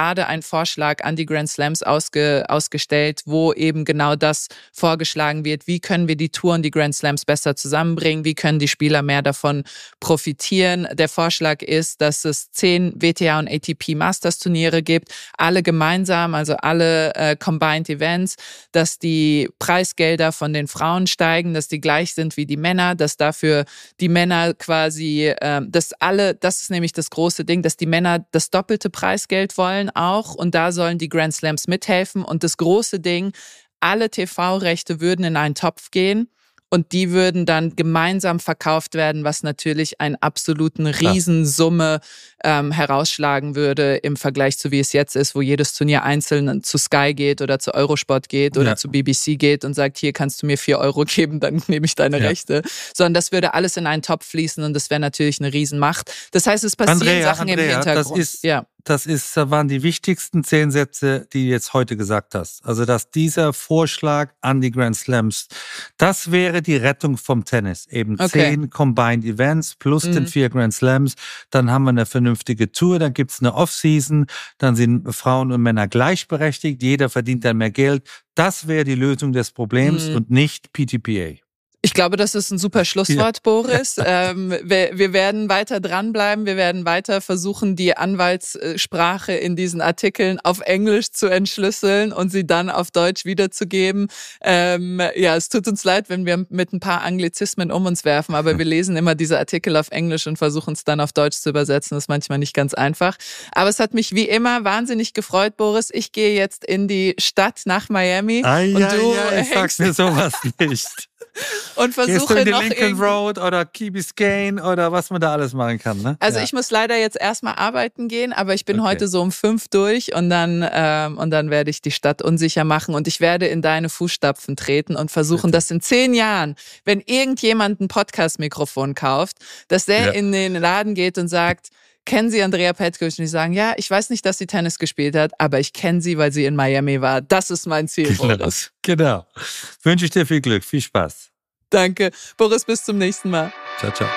gerade einen Vorschlag an die Grand Slams ausge, ausgestellt, wo eben genau das vorgeschlagen wird. Wie können wir die Tour und die Grand Slams besser zusammenbringen? Wie können die Spieler mehr davon profitieren? Der Vorschlag ist, dass es zehn W T A und A T P Masters Turniere gibt, alle gemeinsam, also alle äh, Combined Events, dass die Preisgelder von den Frauen steigen, dass die gleich sind wie die Männer, dass dafür die Männer quasi, äh, dass alle, das ist nämlich das große Ding, dass die Männer das doppelte Preisgeld wollen auch und da sollen die Grand Slams mithelfen und das große Ding, alle T V-Rechte würden in einen Topf gehen. Und die würden dann gemeinsam verkauft werden, was natürlich einen absoluten Riesensumme ähm, herausschlagen würde im Vergleich zu wie es jetzt ist, wo jedes Turnier einzeln zu Sky geht oder zu Eurosport geht oder ja. zu B B C geht und sagt, hier kannst du mir vier Euro geben, dann nehme ich deine ja. Rechte. Sondern das würde alles in einen Topf fließen und das wäre natürlich eine Riesenmacht. Das heißt, es passieren Andrea, Sachen Andrea, im Hintergrund. Das ist, ja. das ist, waren die wichtigsten zehn Sätze, die du jetzt heute gesagt hast. Also, dass dieser Vorschlag an die Grand Slams, das wäre die Rettung vom Tennis. Eben okay. zehn Combined Events plus mhm. den vier Grand Slams. Dann haben wir eine vernünftige Tour, dann gibt's eine Off-Season, dann sind Frauen und Männer gleichberechtigt, jeder verdient dann mehr Geld. Das wäre die Lösung des Problems mhm. und nicht P T P A. Ich glaube, das ist ein super Schlusswort, ja. Boris. Ähm, wir, wir werden weiter dranbleiben. Wir werden weiter versuchen, die Anwaltssprache in diesen Artikeln auf Englisch zu entschlüsseln und sie dann auf Deutsch wiederzugeben. Ähm, ja, es tut uns leid, wenn wir mit ein paar Anglizismen um uns werfen, aber wir lesen immer diese Artikel auf Englisch und versuchen es dann auf Deutsch zu übersetzen. Das ist manchmal nicht ganz einfach. Aber es hat mich wie immer wahnsinnig gefreut, Boris. Ich gehe jetzt in die Stadt nach Miami. Ai, und ja, du ja, ich sag's mir sowas nicht. Und versuche Gehst du in die noch Lincoln Road oder Key Biscayne oder was man da alles machen kann, ne? Also ja. ich muss leider jetzt erstmal arbeiten gehen, aber ich bin okay. heute so um fünf durch und dann ähm, und dann werde ich die Stadt unsicher machen und ich werde in deine Fußstapfen treten und versuchen, Bitte. dass in zehn Jahren, wenn irgendjemand ein Podcast-Mikrofon kauft, dass der ja. in den Laden geht und sagt, kennen Sie Andrea Petkovic? Und die sagen, ja, ich weiß nicht, dass sie Tennis gespielt hat, aber ich kenne sie, weil sie in Miami war. Das ist mein Ziel, genau. Boris. Genau. Wünsche ich dir viel Glück, viel Spaß. Danke. Boris, bis zum nächsten Mal. Ciao, ciao.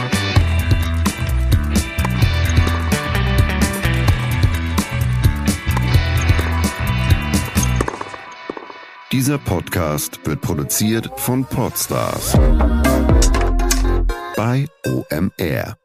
Dieser Podcast wird produziert von Podstars bei O M R.